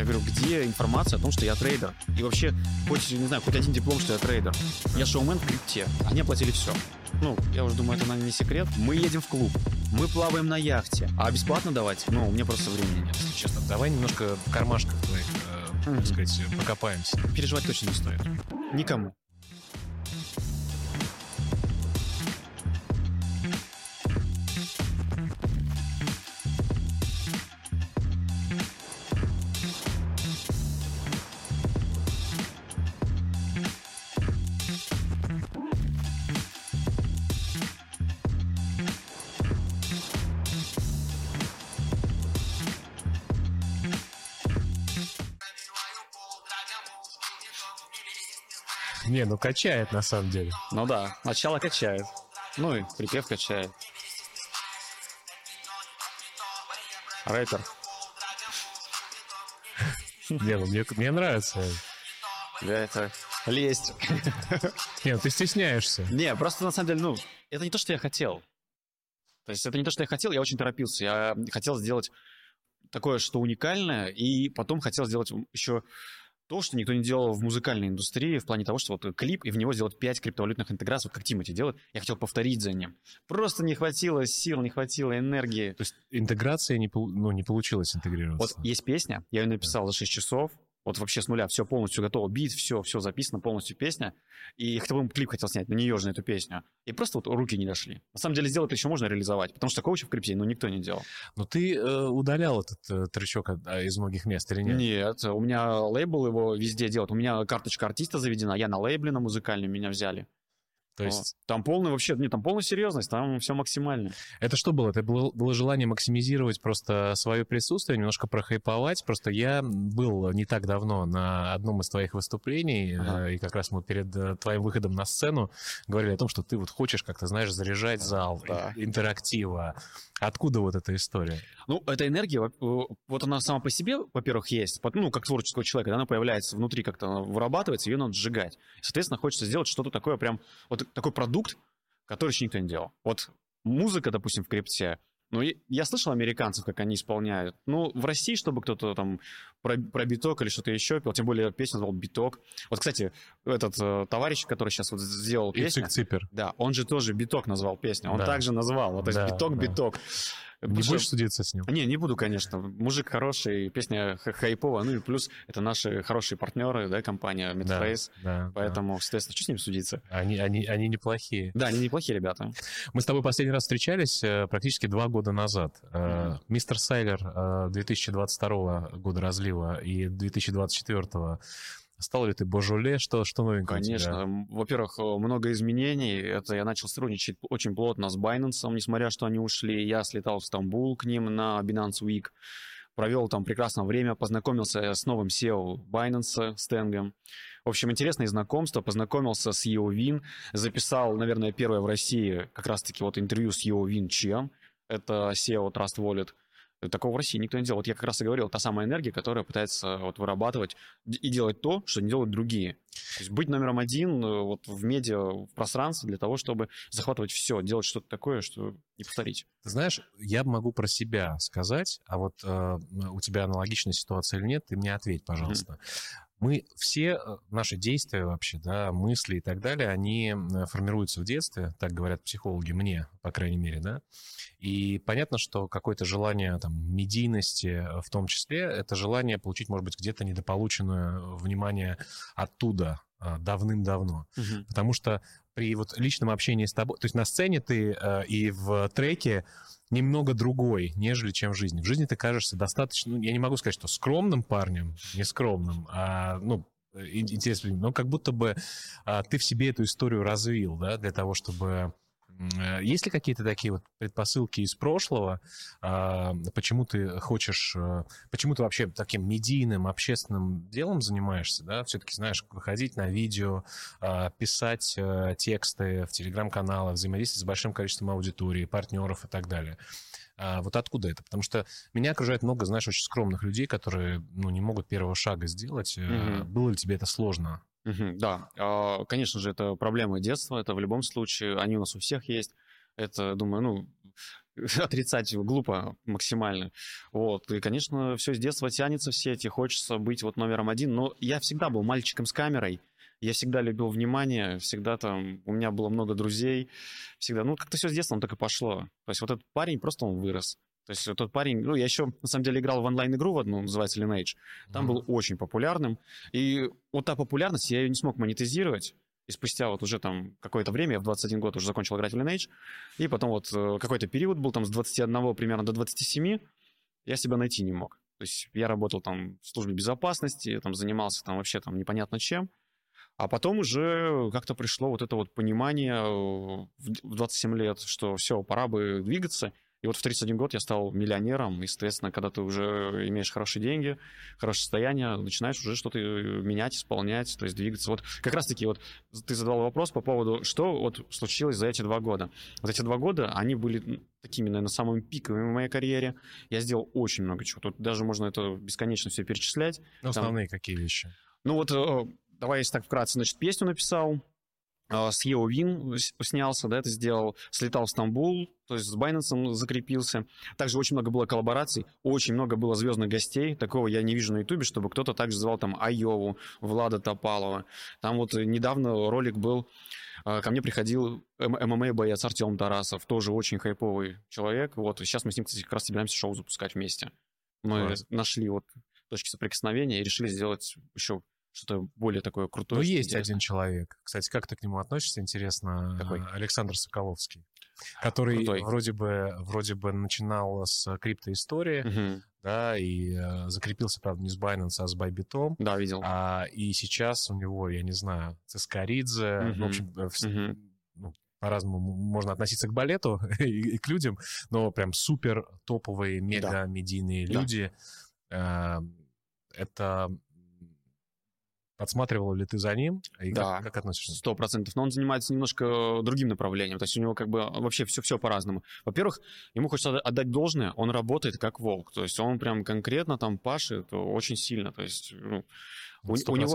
Я говорю, где информация о том, что я трейдер? И вообще, хоть, не знаю, хоть один диплом, что я трейдер. Я шоумен в крипте. Они оплатили все. Ну, я уже думаю, это, наверное, не секрет. Мы едем в клуб, мы плаваем на яхте. А бесплатно давать? Ну, у меня просто времени нет, если честно. Давай немножко в кармашках твоих, так сказать, покопаемся. Переживать точно не стоит. Никому. Не, ну качает на самом деле. Ну да, начало качает. Ну и припев качает. Рэпер. Не, ну мне нравится. Да, это лезть. Не, ну ты стесняешься. Не, просто на самом деле, ну, это не то, что я хотел. То есть это не то, что я хотел, я очень торопился. Я хотел сделать такое, что уникальное, и потом хотел сделать еще то, что никто не делал в музыкальной индустрии, в плане того, что вот клип, и в него сделать 5 криптовалютных интеграций, вот как Тимати делает. Я хотел повторить за ним. Просто не хватило сил, не хватило энергии. То есть интеграция не получилась интегрироваться. Вот есть песня, я ее написал за 6 часов, вот вообще с нуля, все полностью готово, бит, все записано, полностью песня. И я клип хотел снять на нее же, на эту песню. И просто вот руки не дошли. На самом деле сделать еще можно реализовать, потому что такого еще в крипте, ну, никто не делал. Но ты удалял этот тречок из многих мест или нет? Нет, у меня лейбл его везде делает. У меня карточка артиста заведена, я на лейбле, на музыкальном меня взяли. То есть... Там полная вообще, нет, там полная серьезность, там все максимально. Это что было? Это было желание максимизировать просто свое присутствие, немножко прохайповать. Просто я был не так давно на одном из твоих выступлений, и как раз мы перед твоим выходом на сцену говорили о том, что ты вот хочешь как-то, знаешь, заряжать зал, интерактива. Откуда вот эта история? Ну, эта энергия, вот она сама по себе, во-первых, есть, ну, как творческого человека, когда она появляется внутри, как-то она вырабатывается, ее надо сжигать. Соответственно, хочется сделать что-то такое прям, вот такой продукт, который еще никто не делал. Вот музыка, допустим, в крипте, ну, я слышал американцев, как они исполняют. Ну, в России, чтобы кто-то там про биток или что-то еще пел, тем более песню назвал «Биток». Вот, кстати, этот товарищ, который сейчас вот сделал песню... Ципер. Да, он же тоже «Биток» назвал песню. Он также назвал. Вот, то есть «Биток». Не будешь судиться с ним? Не буду, конечно. Мужик хороший, песня хайповая. Ну и плюс это наши хорошие партнеры, да, компания Midface. Поэтому, соответственно, что с ним судиться? Они неплохие. Да, они неплохие ребята. Мы с тобой последний раз встречались практически 2 года назад. Мистер Сайлер 2022 года разлива и 2024. Стал ли ты божоле? Что новенького? Конечно. Во-первых, много изменений. Это я начал сотрудничать очень плотно с Binance, несмотря что они ушли. Я слетал в Стамбул к ним на Binance Week. Провел там прекрасное время, познакомился с новым SEO Binance, с Тенгом. В общем, интересные знакомства. Познакомился с Еовин. Записал, наверное, первое в России как раз-таки вот интервью с Еовин Чиан. Это SEO Trust Wallet. Такого в России никто не делал. Вот я как раз и говорил, та самая энергия, которая пытается вот вырабатывать и делать то, что не делают другие. То есть быть номером один вот в медиа, в пространстве для того, чтобы захватывать все, делать что-то такое, что не повторить. Ты знаешь, я могу про себя сказать, а вот у тебя аналогичная ситуация или нет, ты мне ответь, пожалуйста. Мы все, наши действия вообще, да, мысли и так далее, они формируются в детстве, так говорят психологи, мне, по крайней мере, да. И понятно, что какое-то желание там, медийности, в том числе, это желание получить, может быть, где-то недополученное внимание оттуда давным-давно. Потому что при вот личном общении с тобой, то есть на сцене ты и в треке немного другой, нежели чем в жизни. В жизни ты кажешься достаточно, ну, я не могу сказать, что скромным парнем, не скромным, а, ну, интересно, но как будто бы ты в себе эту историю развил, да, для того, чтобы... Есть ли какие-то такие вот предпосылки из прошлого, почему ты хочешь, почему ты вообще таким медийным, общественным делом занимаешься, да, все-таки, знаешь, выходить на видео, писать тексты в телеграм-каналах, взаимодействовать с большим количеством аудитории, партнеров и так далее. Вот откуда это? Потому что меня окружает много, знаешь, очень скромных людей, которые, ну, не могут первого шага сделать. Было ли тебе это сложно? Да, конечно же, это проблемы детства, это в любом случае, они у нас у всех есть. Это, думаю, ну, отрицать глупо максимально. Вот. И, конечно, все с детства тянется в сети, хочется быть вот номером один. Но я всегда был мальчиком с камерой, я всегда любил внимание, всегда там, у меня было много друзей, всегда, ну, как-то все с детства так и пошло. То есть вот этот парень, просто он вырос. То есть тот парень, ну, я еще, на самом деле, играл в онлайн-игру в одну, называется Lineage, там был очень популярным, и вот та популярность, я ее не смог монетизировать, и спустя вот уже там какое-то время, я в 21 год уже закончил играть в Lineage, и потом вот какой-то период был там с 21 примерно до 27, я себя найти не мог. То есть я работал там в службе безопасности, там занимался там вообще там непонятно чем, а потом уже как-то пришло вот это вот понимание в 27 лет, что все, пора бы двигаться. И вот в 31 год я стал миллионером, и, соответственно, когда ты уже имеешь хорошие деньги, хорошее состояние, начинаешь уже что-то менять, исполнять, то есть двигаться. Вот как раз-таки вот ты задал вопрос по поводу, что вот случилось за эти 2 года. Вот эти 2 года, они были такими, наверное, самыми пиковыми в моей карьере. Я сделал очень много чего. Тут даже можно это бесконечно все перечислять. Ну, основные какие вещи? Ну вот, давай, если так вкратце, значит, песню написал, с EO Win снялся, да, это сделал, слетал в Стамбул, то есть с Binance закрепился. Также очень много было коллабораций, очень много было звездных гостей. Такого я не вижу на Ютубе, чтобы кто-то также звал там Айову, Влада Топалова. Там вот недавно ролик был, ко мне приходил ММА-боец Артем Тарасов, тоже очень хайповый человек. Вот, и сейчас мы с ним, кстати, как раз собираемся шоу запускать вместе. Мы нашли вот точки соприкосновения и решили сделать еще что-то более такое крутое. Ну, есть один человек. Кстати, как ты к нему относишься, интересно? Какой? Александр Соколовский, который вроде бы начинал с криптоистории, да, и закрепился, правда, не с Binance, а с Bybit. Да, видел. И сейчас у него, я не знаю, Цискоридзе, в общем, ну, по-разному можно относиться к балету и к людям, но прям супер топовые, мега-медийные люди. Это... Подсматривал ли ты за ним? И да, как относишься? 100%. Но он занимается немножко другим направлением. То есть у него как бы вообще все по-разному. Во-первых, ему хочется отдать должное, он работает как волк. То есть он прям конкретно там пашет очень сильно. То есть ну, у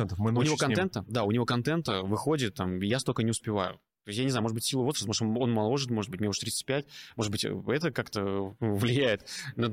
него контента выходит, там, я столько не успеваю. То есть я не знаю, может быть, сила возраста, может, он моложе, может быть, мне уже 35, может быть, это как-то влияет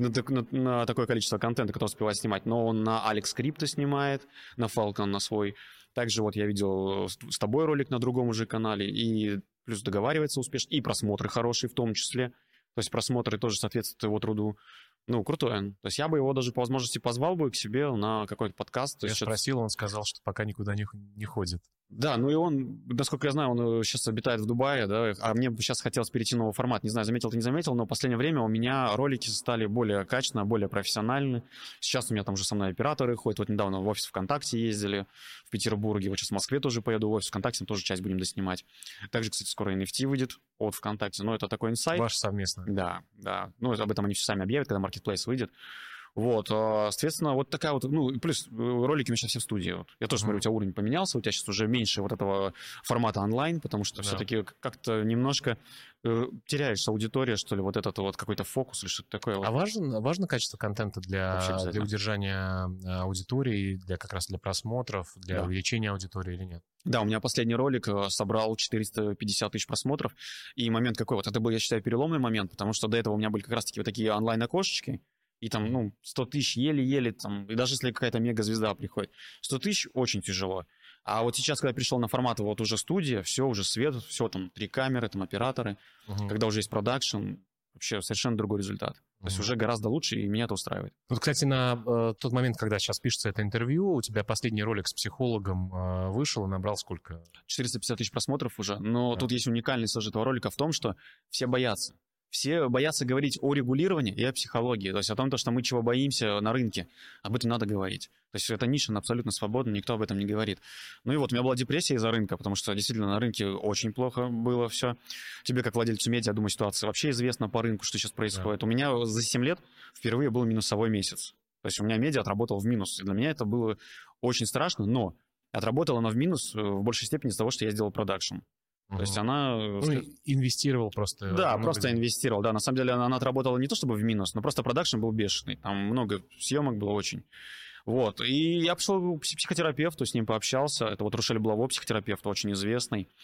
на такое количество контента, который успевает снимать. Но он на Алекс Крипто снимает, на Falcon, на свой. Также вот я видел с тобой ролик на другом уже канале, и плюс договаривается успешно, и просмотры хорошие в том числе. То есть просмотры тоже соответствуют его труду. Ну, крутой он. То есть я бы его даже по возможности позвал бы к себе на какой-то подкаст. Я спросил, он сказал, что пока никуда не ходит. Да, ну и он, насколько я знаю, он сейчас обитает в Дубае, да, а мне бы сейчас хотелось перейти на новый формат. Не знаю, заметил ты, не заметил, но в последнее время у меня ролики стали более качественно, более профессиональны. Сейчас у меня там уже со мной операторы ходят. Вот недавно в офис ВКонтакте ездили в Петербурге. Вот сейчас в Москве тоже поеду в офис ВКонтакте, там тоже часть будем доснимать. Также, кстати, скоро NFT выйдет от ВКонтакте, но это такой инсайт. Ваш совместный. Да, да. Ну, об этом они все сами объявят, когда Marketplace выйдет. Вот, соответственно, вот такая вот, ну, плюс ролики у меня сейчас все в студии. Вот. Я тоже смотрю, у тебя уровень поменялся, у тебя сейчас уже меньше вот этого формата онлайн, потому что все-таки как-то немножко теряешь аудитория, что ли, вот этот вот какой-то фокус или что-то такое. А важно качество контента для удержания аудитории, как раз для просмотров, для увеличения аудитории или нет? Да, у меня последний ролик собрал 450 тысяч просмотров, и момент какой вот, это был, я считаю, переломный момент, потому что до этого у меня были как раз-таки вот такие онлайн-окошечки, и там, ну, 100 тысяч еле-еле, там, и даже если какая-то мега-звезда приходит, 100 тысяч очень тяжело. А вот сейчас, когда я пришел на формат вот уже студия, все, уже свет, все, там, 3 камеры, там, операторы, когда уже есть продакшн, вообще совершенно другой результат. То есть уже гораздо лучше, и меня это устраивает. Вот, кстати, на тот момент, когда сейчас пишется это интервью, у тебя последний ролик с психологом вышел и набрал сколько? 450 тысяч просмотров уже, но тут есть уникальность этого ролика в том, что все боятся. Все боятся говорить о регулировании и о психологии, то есть о том, что мы чего боимся на рынке, об этом надо говорить. То есть эта ниша абсолютно свободна, никто об этом не говорит. Ну и вот у меня была депрессия из-за рынка, потому что действительно на рынке очень плохо было все. Тебе, как владельцу медиа, я думаю, ситуация вообще известна по рынку, что сейчас происходит. Да. У меня за 7 лет впервые был минусовой месяц. То есть у меня медиа отработал в минус. И для меня это было очень страшно, но отработала она в минус в большей степени из-за того, что я сделал продакшн. То есть она... Ну, инвестировал просто. Да, просто инвестировал. Да, на самом деле она отработала не то чтобы в минус, но просто продакшн был бешеный. Там много съемок было очень. Вот. И я пошел к психотерапевту, с ним пообщался. Это вот Рушель Блаво, психотерапевт, очень известный.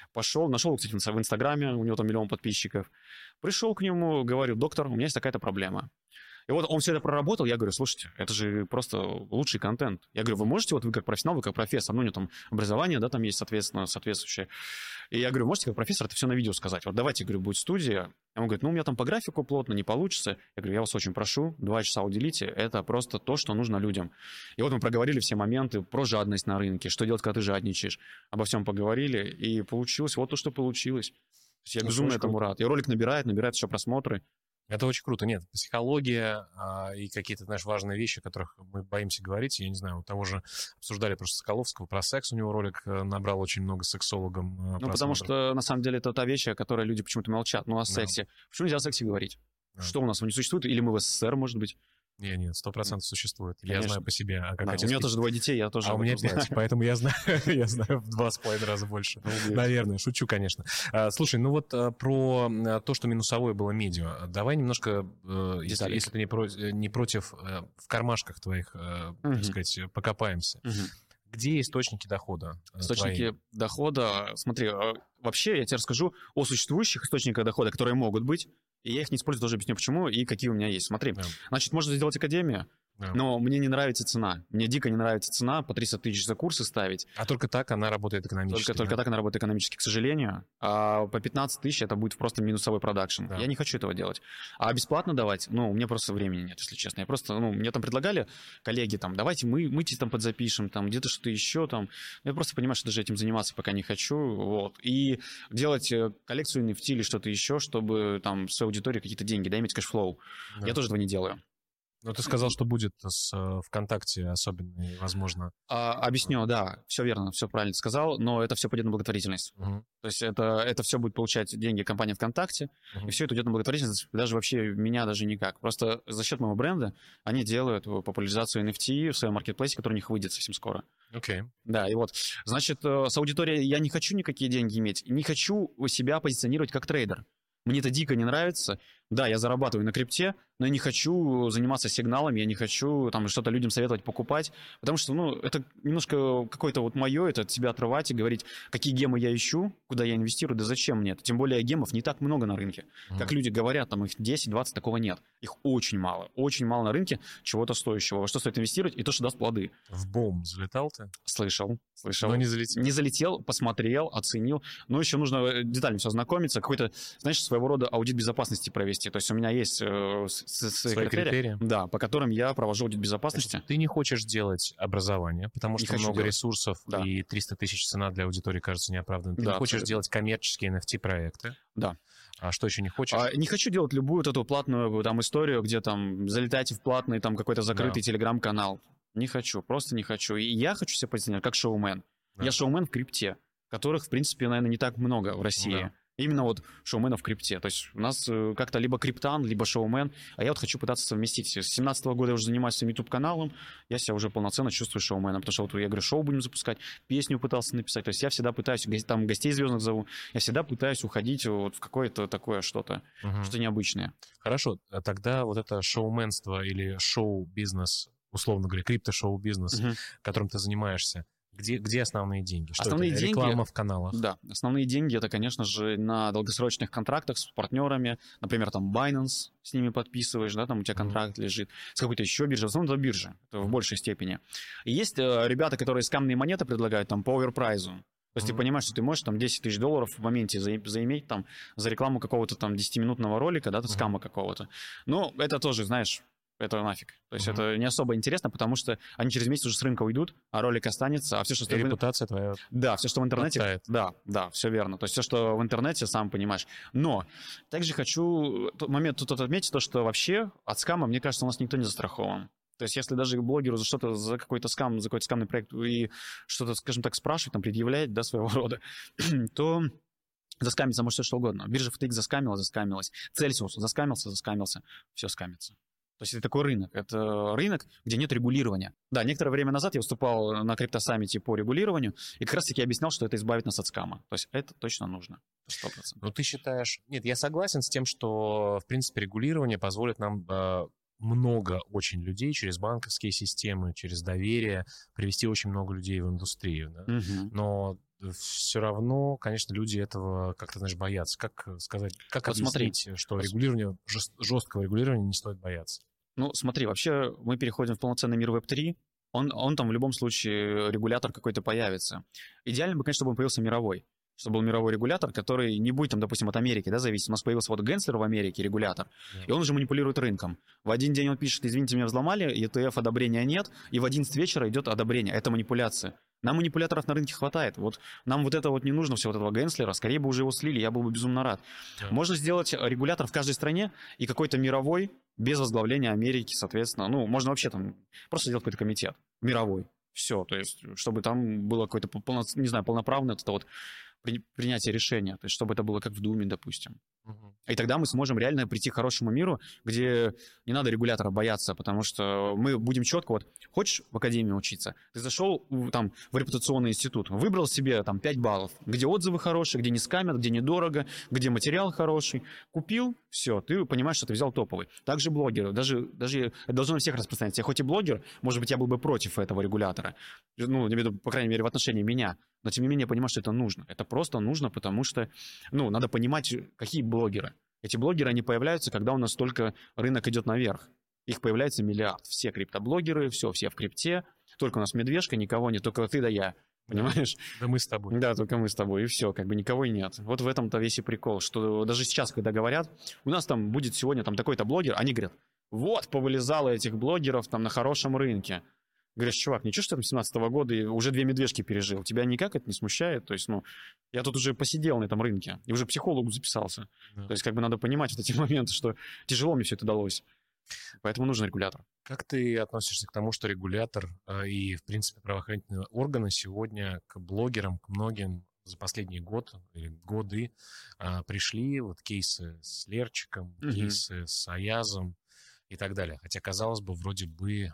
Пошел, нашел, кстати, в Инстаграме, у него там 1 миллион подписчиков. Пришел к нему, говорю: доктор, у меня есть такая-то проблема. И вот он все это проработал, я говорю: слушайте, это же просто лучший контент. Я говорю: вы можете, вот вы как профессионал, вы как профессор, ну, у него там образование, да, там есть, соответственно, соответствующее. И я говорю: можете как профессор это все на видео сказать? Вот давайте, говорю, будет студия. Он говорит: ну, у меня там по графику плотно, не получится. Я говорю: я вас очень прошу, 2 часа уделите, это просто то, что нужно людям. И вот мы проговорили все моменты про жадность на рынке, что делать, когда ты жадничаешь. Обо всем поговорили, и получилось вот то, что получилось. То есть я безумно этому рад. И ролик набирает еще просмотры. Это очень круто. Нет, психология и какие-то, знаешь, важные вещи, о которых мы боимся говорить. Я не знаю, у того же обсуждали просто Соколовского про секс. У него ролик набрал очень много сексологом Ну, потому что, на самом деле, это та вещь, о которой люди почему-то молчат. Ну, о сексе. Почему нельзя о сексе говорить? Что у нас не существует? Или мы в СССР, может быть? Нет, 100% существует. Конечно. Я знаю по себе. А как у меня тоже 2 детей, я тоже у меня 5, поэтому я знаю в 2,5 раза больше. Наверное, шучу, конечно. Слушай, ну вот про то, что минусовое было медиа, давай немножко, если ты не против, в кармашках твоих, так сказать, покопаемся. Где источники дохода? Источники дохода, смотри, вообще я тебе расскажу о существующих источниках дохода, которые могут быть, и я их не использую, тоже объясню почему и какие у меня есть. Смотри, значит, можно сделать академию, но мне не нравится цена. Мне дико не нравится цена по 300 тысяч за курсы ставить. А только так она работает экономически? Только так она работает экономически, к сожалению. А по 15 тысяч это будет просто минусовой продакшн. Я не хочу этого делать. А бесплатно давать, у меня просто времени нет, если честно. Я просто, мне там предлагали коллеги, там, давайте мы тебе там подзапишем, там, где-то что-то еще, там. Я просто понимаю, что даже этим заниматься пока не хочу, вот. И делать коллекцию NFT или что-то еще, чтобы там с аудиторией какие-то деньги, иметь кэшфлоу. Я тоже этого не делаю. Но ты сказал, что будет с ВКонтакте особенно, возможно. Объясню, да, все верно, все правильно сказал, но это все пойдет на благотворительность. То есть это все будет получать деньги компания ВКонтакте, и все это идет на благотворительность, даже вообще меня даже никак. Просто за счет моего бренда они делают популяризацию NFT в своем маркетплейсе, который у них выйдет совсем скоро. Окей. Да, и вот, значит, с аудиторией я не хочу никакие деньги иметь, не хочу себя позиционировать как трейдер. Мне это дико не нравится. Да, я зарабатываю на крипте, но я не хочу заниматься сигналами, я не хочу там что-то людям советовать покупать, потому что, это немножко какое-то вот мое, это от себя отрывать и говорить, какие гемы я ищу, куда я инвестирую, да зачем мне это. Тем более гемов не так много на рынке. Как люди говорят, там их 10-20, такого нет. Их очень мало на рынке чего-то стоящего. Во что стоит инвестировать и то, что даст плоды. В бом залетал ты? Слышал. Но не залетел. Не залетел, посмотрел, оценил. Но еще нужно детально все ознакомиться, какой-то, знаешь, своего рода аудит безопасности провести. То есть у меня есть свои критерии, да, по которым я провожу аудит безопасности. Значит, ты не хочешь делать образование, потому что много ресурсов и 300 тысяч цена для аудитории кажется неоправданной. Ты не хочешь делать коммерческие NFT-проекты. Да. А что еще не хочешь? Не хочу делать любую вот эту платную там историю, где там залетайте в платный там какой-то закрытый телеграм-канал. Не хочу, просто не хочу. И я хочу себя позиционировать как шоумен. Я шоумен в крипте, которых, в принципе, наверное, не так много в России. Именно вот шоуменов в крипте. То есть у нас как-то либо криптан, либо шоумен, а я вот хочу пытаться совместить. С 2017 года я уже занимаюсь своим YouTube-каналом, я себя уже полноценно чувствую шоуменом, потому что вот я говорю, шоу будем запускать, песню пытался написать. То есть я всегда пытаюсь, там гостей звездных зову, я всегда пытаюсь уходить вот в какое-то такое что-то, что необычное. Хорошо, тогда вот это шоуменство или шоу-бизнес, условно говоря, крипто-шоу-бизнес, которым ты занимаешься, где основные деньги? Что основные это? деньги, реклама в каналах? Да, основные деньги это, конечно же, на долгосрочных контрактах с партнерами. Например, там Binance, с ними подписываешь, да, там у тебя контракт лежит. С какой-то еще биржей. В основном это биржа, это в большей степени. И есть ребята, которые скамные монеты предлагают там по оверпрайзу. То есть ты понимаешь, что ты можешь там 10 тысяч долларов в моменте заиметь там за рекламу какого-то там 10-минутного ролика, да, скама какого-то. Но это тоже, знаешь, это нафиг. То есть это не особо интересно, потому что они через месяц уже с рынка уйдут, а ролик останется, а все, что... репутация твоя... Да, все, что в интернете... Подтает. Да, все верно. То есть все, что в интернете, сам понимаешь. Но также хочу момент тут отметить, то, что вообще от скама, мне кажется, у нас никто не застрахован. То есть если даже блогеру за какой-то скам, за какой-то скамный проект и что-то, скажем так, спрашивать, там, предъявлять, да, своего рода, то... Заскамиться может все что угодно. Биржа FTX заскамилась. Цельсиус заскамился, все скамится. То есть это такой рынок. Это рынок, где нет регулирования. Да, некоторое время назад я выступал на криптосаммите по регулированию, и как раз-таки объяснял, что это избавит нас от скама. То есть это точно нужно. 100%. Но ты считаешь... Нет, я согласен с тем, что, в принципе, регулирование позволит нам много очень людей через банковские системы, через доверие привести очень много людей в индустрию. Да? Но все равно, конечно, люди этого как-то, знаешь, боятся. Как сказать, как Вот смотри, объяснить, что регулирование, жесткого регулирования не стоит бояться? ну смотри, вообще мы переходим в полноценный мир Web3, он там в любом случае, регулятор какой-то появится. Идеально бы, конечно, чтобы он появился мировой, чтобы был мировой регулятор, который не будет, там, допустим, от Америки, да, зависеть. У нас появился вот Генслер в Америке, регулятор, и он уже манипулирует рынком. В один день он пишет: извините, меня взломали, ETF одобрения нет, и в 11 вечера идет одобрение. Это манипуляция. Нам манипуляторов на рынке хватает. Вот нам вот это вот не нужно, все вот этого Генслера. Скорее бы уже его слили, я был бы безумно рад. Да. Можно сделать регулятор в каждой стране и какой-то мировой, без возглавления Америки, соответственно. Ну, можно вообще там просто сделать какой-то комитет мировой. Все, то есть, чтобы там было какое-то, не знаю, полноправное это вот принятие решения. То есть, чтобы это было как в Думе, допустим. И тогда мы сможем реально прийти к хорошему миру, где не надо регулятора бояться, потому что мы будем четко, вот, хочешь в академии учиться, ты зашел там в репутационный институт, выбрал себе там 5 баллов, где отзывы хорошие, где не скамят, где недорого, где материал хороший, купил, все, ты понимаешь, что ты взял топовый. Также блогеры, даже это должно на всех распространяться. Я хоть и блогер, может быть, я был бы против этого регулятора, ну, по крайней мере, в отношении меня, но тем не менее я понимаю, что это нужно. Это просто нужно, потому что, ну, надо понимать, какие блогеры. Эти блогеры, они появляются, когда у нас только рынок идет наверх. Их появляется миллиард. Все криптоблогеры, все в крипте. Только у нас медвежка, никого нет, только ты да я. Понимаешь? Да мы с тобой. Да, только мы с тобой, и все, как бы никого и нет. Вот в этом-то весь и прикол, что даже сейчас, когда говорят, у нас там будет сегодня там такой-то блогер, они говорят: вот, повылезало этих блогеров там на хорошем рынке. Говоришь: чувак, ничего, что ты там 17-го года и уже 2 медвежки пережил? Тебя никак это не смущает? То есть, ну, я тут уже посидел на этом рынке и уже к психологу записался. Да. То есть, как бы надо понимать вот эти моменты, что тяжело мне все это далось. Поэтому нужен регулятор. Как ты относишься к тому, что регулятор и, в принципе, правоохранительные органы сегодня к блогерам, к многим за последний год или годы пришли? Вот кейсы с Лерчиком, кейсы с Аязом и так далее. Хотя, казалось бы, вроде бы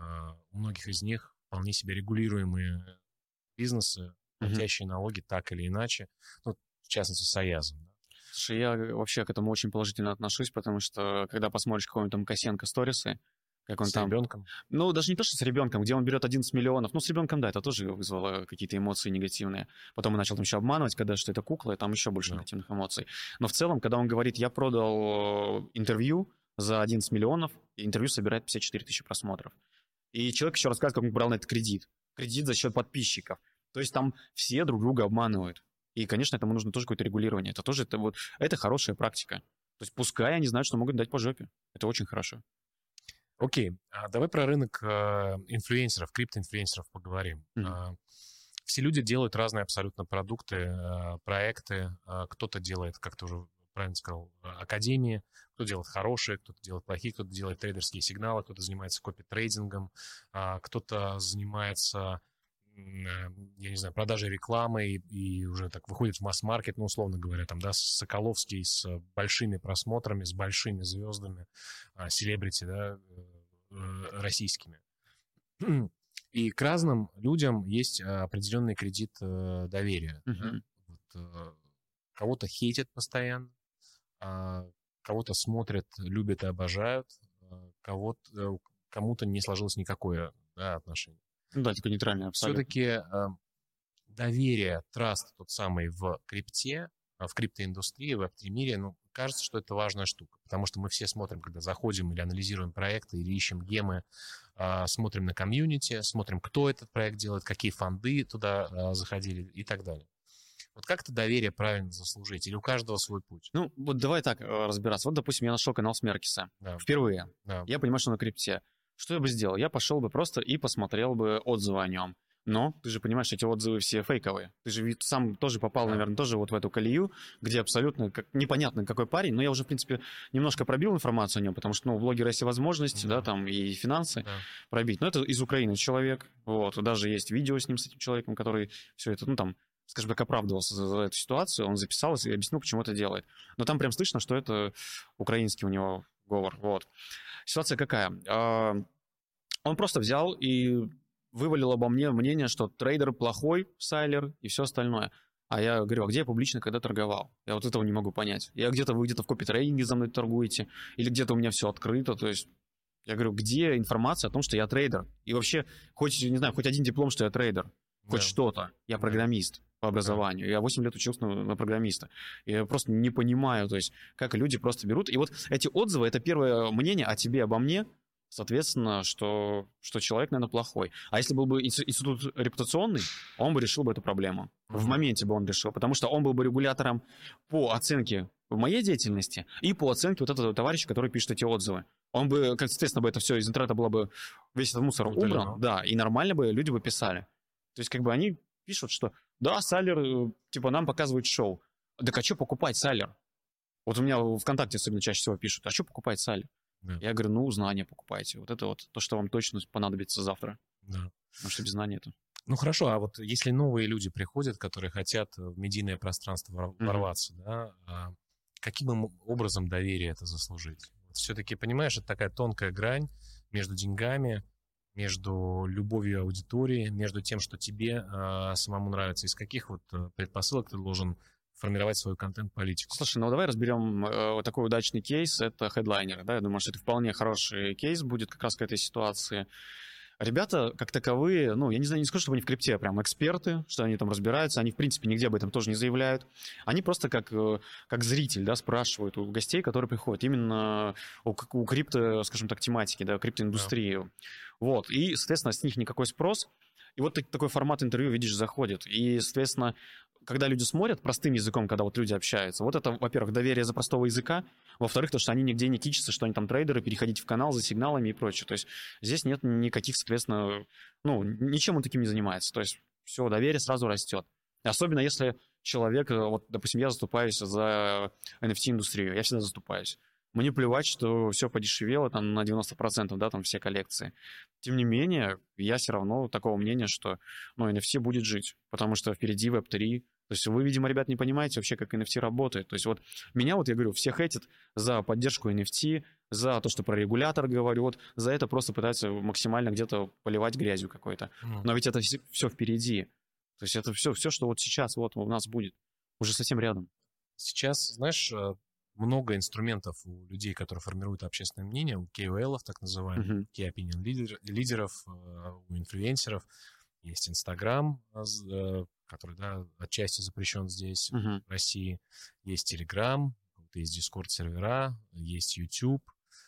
у многих из них вполне себе регулируемые бизнесы, платящие налоги так или иначе, ну, в частности, с Аязом. Слушай, я вообще к этому очень положительно отношусь, потому что, когда посмотришь какого-нибудь там Косенко сторисы, как он с там... ребенком? Ну, даже не то, что с ребенком, где он берет 11 миллионов. Ну, с ребенком, да, это тоже вызвало какие-то эмоции негативные. Потом он начал там еще обманывать, когда что это кукла, и там еще больше негативных эмоций. Но в целом, когда он говорит: я продал интервью за 11 миллионов, и интервью собирает 54 тысячи просмотров. И человек еще рассказывает, как он брал на это кредит. Кредит за счет подписчиков. То есть там все друг друга обманывают. И, конечно, этому нужно тоже какое-то регулирование. Это тоже это хорошая практика. То есть пускай они знают, что могут дать по жопе. Это очень хорошо. Окей, давай про рынок инфлюенсеров, криптоинфлюенсеров поговорим. Все люди делают разные абсолютно продукты, проекты. Кто-то делает, как ты уже правильно сказал, академии, кто делает хорошие, кто-то делает плохие, кто-то делает трейдерские сигналы, кто-то занимается копи-трейдингом, кто-то занимается, я не знаю, продажей рекламы и уже так выходит в масс-маркет, ну, условно говоря, там, да, Соколовский с большими просмотрами, с большими звездами, селебрити, да, российскими. И к разным людям есть определенный кредит доверия. Да? Вот, кого-то хейтят постоянно, кого-то смотрят, любят и обожают, кому-то не сложилось никакое, да, отношение. Да, такое нейтральное абсолютно. Все-таки доверие, траст тот самый в крипте, в криптоиндустрии, в Web3 мире, ну, кажется, что это важная штука, потому что мы все смотрим, когда заходим или анализируем проекты, или ищем гемы, смотрим на комьюнити, смотрим, кто этот проект делает, какие фонды туда заходили и так далее. Вот как это доверие правильно заслужить? Или у каждого свой путь? Ну, вот давай так разбираться. Вот, допустим, я нашел канал Смеркиса. Да. Впервые. Да. Я понимаю, что на крипте. Что я бы сделал? Я пошел бы просто и посмотрел бы отзывы о нем. Но ты же понимаешь, эти отзывы все фейковые. Ты же сам тоже попал, наверное, тоже вот в эту колею, где абсолютно непонятно, какой парень. Но я уже, в принципе, немножко пробил информацию о нем, потому что, ну, у блогера есть возможность, да, там и финансы пробить. Но это из Украины человек. Вот. Даже есть видео с ним, с этим человеком, который все это, ну, там, скажем так, оправдывался за эту ситуацию. Он записался и объяснил, почему это делает. Но там прям слышно, что это украинский у него говор. Вот. Ситуация какая? Он просто взял и вывалил обо мне мнение, что трейдер плохой, сайлер и все остальное. А я говорю: а где я публично когда торговал? Я вот этого не могу понять. Вы где-то в копи-трейдинге за мной торгуете, или где-то у меня все открыто. То есть я говорю: где информация о том, что я трейдер? И вообще, хоть, не знаю, хоть один диплом, что я трейдер, хоть что-то. Я программист. по образованию. Я 8 лет учился на программиста. Я просто не понимаю, то есть, как люди просто берут. И вот эти отзывы — это первое мнение о тебе, обо мне, соответственно, что человек, наверное, плохой. А если был бы институт репутационный, он бы решил бы эту проблему. В моменте бы он решил, потому что он был бы регулятором по оценке в моей деятельности и по оценке вот этого товарища, который пишет эти отзывы. Он бы, как, соответственно, бы это все из интернета было бы, весь этот мусор убран, да, и нормально бы люди бы писали. То есть, как бы они пишут, что да, Сайлер, типа, нам показывает шоу. Так а что покупать Сайлер? Вот у меня в ВКонтакте особенно чаще всего пишут, а что покупать Сайлер? Да. Я говорю, ну, знания покупайте. Вот это вот то, что вам точно понадобится завтра. Да. Потому что без знаний это... Ну хорошо, а вот если новые люди приходят, которые хотят в медийное пространство ворваться, да, каким им образом доверие это заслужить? Вот все-таки, понимаешь, это такая тонкая грань между деньгами, между любовью аудитории, между тем, что тебе самому нравится, из каких вот предпосылок ты должен формировать свою контент-политику. Слушай, ну давай разберем вот такой удачный кейс, это хедлайнеры, да, я думаю, что это вполне хороший кейс будет как раз к этой ситуации. Ребята, как таковые, ну, я не знаю, не скажу, что они в крипте прям эксперты, что они там разбираются, они, в принципе, нигде об этом тоже не заявляют. Они просто как зритель, да, спрашивают у гостей, которые приходят, именно у крипто, скажем так, тематики, да, криптоиндустрии. Да. Вот, и, соответственно, с них никакой спрос. И вот такой формат интервью, видишь, заходит. И, соответственно, когда люди смотрят простым языком, когда вот люди общаются, вот это, во-первых, доверие за простого языка, во-вторых, то, что они нигде не кичатся, что они там трейдеры, переходите в канал за сигналами и прочее. То есть здесь нет никаких, соответственно, ну, ничем он таким не занимается. То есть все, доверие сразу растет. Особенно если человек, вот, допустим, я заступаюсь за NFT-индустрию, я всегда заступаюсь. Мне плевать, что все подешевело там на 90%, да, там все коллекции. Тем не менее, я все равно такого мнения, что, ну, NFT будет жить, потому что впереди Web3. То есть вы, видимо, ребят, не понимаете вообще, как NFT работает. То есть вот меня, вот я говорю, все хейтят за поддержку NFT, за то, что про регулятор говорю, вот за это просто пытаются максимально где-то поливать грязью какой-то. Но ведь это все впереди. То есть это все, что вот сейчас вот у нас будет, уже совсем рядом. Сейчас, знаешь, много инструментов у людей, которые формируют общественное мнение, у KOL-ов, так называемых, Key Opinion лидеров, у инфлюенсеров. Есть Инстаграм, который, да, отчасти запрещен здесь, в России. Есть Телеграм, есть Дискорд-сервера, есть YouTube.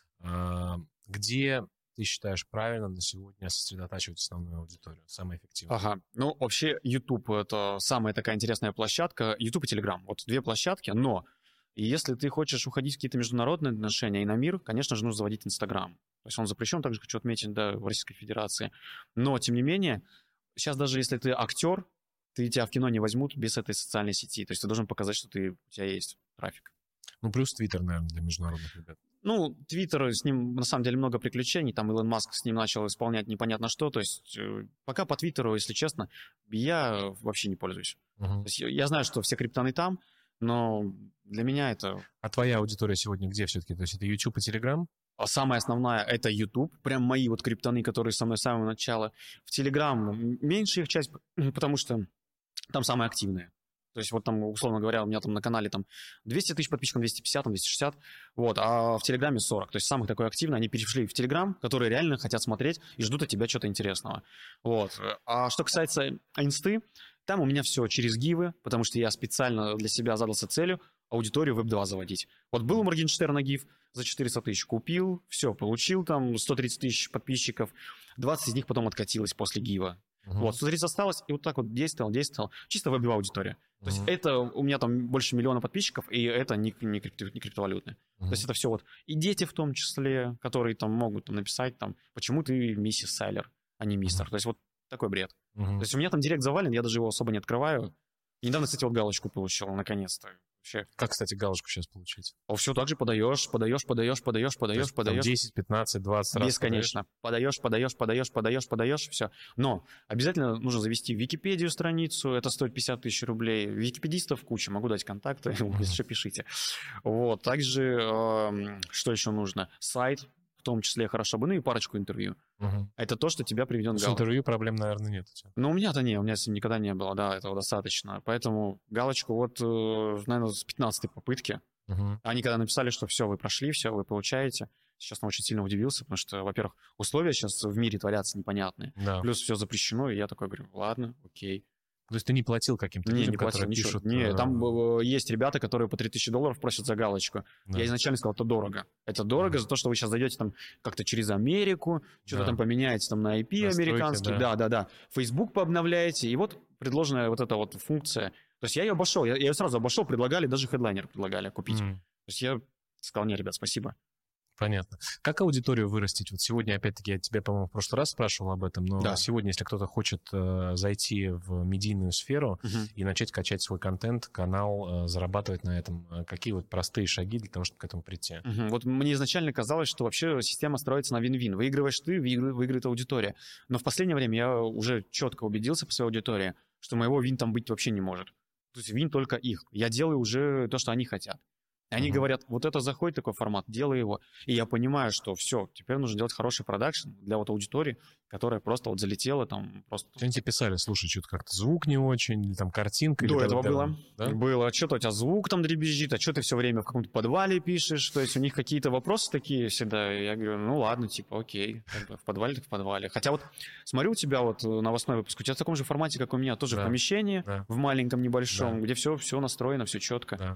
Где ты считаешь правильно на сегодня сосредотачивать основную аудиторию, самое эффективное? Ага, ну вообще YouTube — это самая такая интересная площадка. YouTube и Telegram, вот две площадки, но если ты хочешь уходить в какие-то международные отношения и на мир, конечно же, нужно заводить Инстаграм. То есть он запрещен, также хочу отметить, да, в Российской Федерации. Но, тем не менее, сейчас даже если ты актер, тебя в кино не возьмут без этой социальной сети. То есть ты должен показать, что у тебя есть трафик. Ну, плюс Твиттер, наверное, для международных ребят. Ну, Твиттер, с ним на самом деле много приключений. Там Илон Маск с ним начал исполнять непонятно что. То есть пока по Твиттеру, если честно, я вообще не пользуюсь. То есть я знаю, что все криптоны там, но для меня это... А твоя аудитория сегодня где все-таки? То есть это YouTube и Telegram? А самая основная — это YouTube. Прям мои вот криптоны, которые со мной с самого начала. В Telegram меньше их часть, потому что там самые активные. То есть вот там, условно говоря, у меня там на канале там 200 тысяч подписчиков, 250, 260, вот, а в Телеграме 40. То есть самых такой активный, они перешли в Телеграм, которые реально хотят смотреть и ждут от тебя что-то интересного. Вот. А что касается Инсты, там у меня все через гивы, потому что я специально для себя задался целью аудиторию Web2 заводить. Вот был у Моргенштерна гив за 400 тысяч, купил, все, получил там 130 тысяч подписчиков, 20 из них потом откатилось после гива. Вот, 130 осталось, и вот так вот действовал. Чисто Web2 аудитория. То есть это у меня там больше миллиона подписчиков, и это не криптовалютные. То есть это все вот и дети в том числе, которые там могут там написать, там, почему ты миссис Сайлер, а не мистер. То есть вот такой бред. То есть у меня там директ завален, я даже его особо не открываю. И недавно, кстати, вот галочку получил, наконец-то. Вообще. Как, кстати, галочку сейчас получить? Все так же подаешь. 10, 15, 20 раз бесконечно. Подаешь, все. Но обязательно нужно завести Википедию страницу, это стоит 50 тысяч рублей. Википедистов куча, могу дать контакты, если что, пишите. Вот, также, что еще нужно? Сайт, в том числе, хорошо бы, ну и парочку интервью. Это то, что тебя приведет к галочке. С интервью проблем, наверное, нет у тебя. Ну, у меня-то не, у меня с ним никогда не было, да, этого достаточно. Поэтому галочку вот, наверное, с 15-й попытки. Они когда написали, что все, вы прошли, все, вы получаете. Сейчас я очень сильно удивился, потому что, во-первых, условия сейчас в мире творятся непонятные. Да. Плюс все запрещено, и я такой говорю, ладно, окей. То есть ты не платил каким-то Не, людям, не платил которые ничего. пишут... Не, там есть ребята, которые по $3000 просят за галочку. Да. Я изначально сказал, это дорого. Это дорого за то, что вы сейчас зайдете там как-то через Америку, что-то там поменяете там на IP Настройки, американский. Да. Facebook пообновляете. И вот предложенная вот эта вот функция. То есть я ее обошел. Я ее сразу обошел, предлагали, даже хедлайнер предлагали купить. То есть я сказал, не, ребят, спасибо. Понятно. Как аудиторию вырастить? Вот сегодня, опять-таки, я тебя, по-моему, в прошлый раз спрашивал об этом, но сегодня, если кто-то хочет зайти в медийную сферу и начать качать свой контент, канал, зарабатывать на этом, какие вот простые шаги для того, чтобы к этому прийти? Вот мне изначально казалось, что вообще система строится на вин-вин. Выигрываешь ты, выигрывает аудитория. Но в последнее время я уже четко убедился по своей аудитории, что моего вин там быть вообще не может. То есть вин только их. Я делаю уже то, что они хотят. Они говорят, вот это заходит такой формат, делай его. И я понимаю, что все, теперь нужно делать хороший продакшн для вот аудитории, которая просто вот залетела там просто... Они тебе писали, слушай, что-то как-то звук не очень, или там картинка. До или этого было. Да? Было. Что-то у тебя звук там дребезжит, а что ты все время в каком-то подвале пишешь. То есть у них какие-то вопросы такие всегда. Я говорю, ну ладно, типа, окей, как бы в подвале так в подвале. Хотя вот смотрю у тебя вот новостной выпуск, у тебя в таком же формате, как у меня, тоже в помещении, в маленьком небольшом, где все настроено, все четко. Да.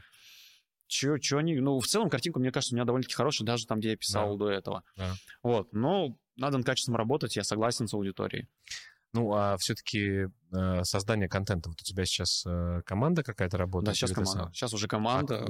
Чё они... Ну, в целом, картинка, мне кажется, у меня довольно-таки хорошая, даже там, где я писал до этого. Вот, но надо над качеством работать, я согласен с аудиторией. Ну, а все-таки создание контента, вот у тебя сейчас команда какая-то работает? Да, сейчас команда. Сейчас уже команда.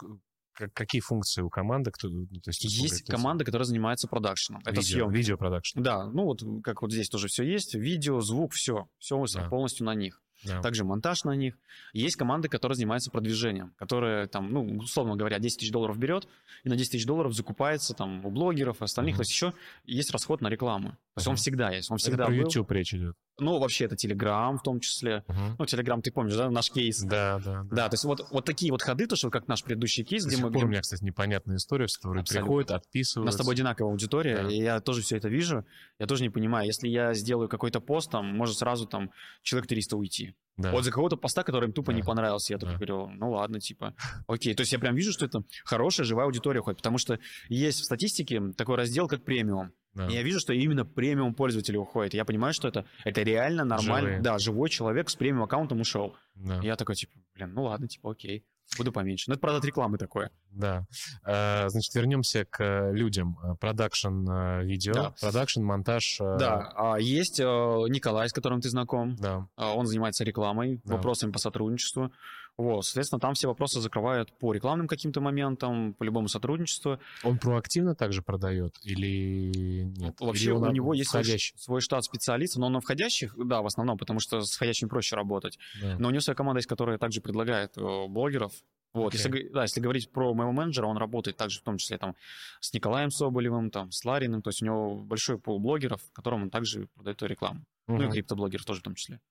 Какие функции у команды? Есть команда, которая занимается продакшеном. Это съемки. Видеопродакшн. Да, ну вот как вот здесь тоже все есть. Видео, звук, все полностью на них. Также монтаж на них. Есть команда, которая занимается продвижением, которая там, ну, условно говоря, $10 000 берет и на $10 000 закупается там у блогеров и остальных. То есть еще есть расход на рекламу. То есть он всегда есть. Он всегда про был. YouTube речь идет. Ну, вообще это Telegram в том числе. Ну, Telegram, ты помнишь, да, наш кейс? Да. Да, то есть вот такие вот ходы, то, что как наш предыдущий кейс, где мы... У меня, кстати, непонятная история, что приходят, отписываются. У нас с тобой одинаковая аудитория, и я тоже все это вижу. Я тоже не понимаю, если я сделаю какой-то пост, там, может сразу там человек 300 уйти. Вот за какого-то поста, который им тупо не понравился, я так говорю, ну ладно, типа, окей. То есть я прям вижу, что это хорошая, живая аудитория ходит, потому что есть в статистике такой раздел, как премиум. И я вижу, что именно премиум пользователи уходят. Я понимаю, что это реально нормально. Да, живой человек с премиум аккаунтом ушел. И я такой, типа, ну ладно, типа, окей. Буду поменьше. Но это, правда, от рекламы такое. Да. Значит, вернемся к людям. Продакшн видео, продакшн, монтаж. Да. Есть Николай, с которым ты знаком. Да. Он занимается рекламой, вопросами по сотрудничеству. Вот, соответственно, там все вопросы закрывают по рекламным каким-то моментам, по любому сотрудничеству. Он проактивно также продает или нет? Вообще у него есть свой штат специалистов, но он на входящих, да, в основном, потому что с входящими проще работать. Но у него своя команда есть, которая также предлагает блогеров. Вот, если говорить про моего менеджера, он работает также в том числе там с Николаем Соболевым, там, с Лариным, то есть у него большой пул блогеров, которым он также продает рекламу. Ну и криптоблогеров тоже в том числе.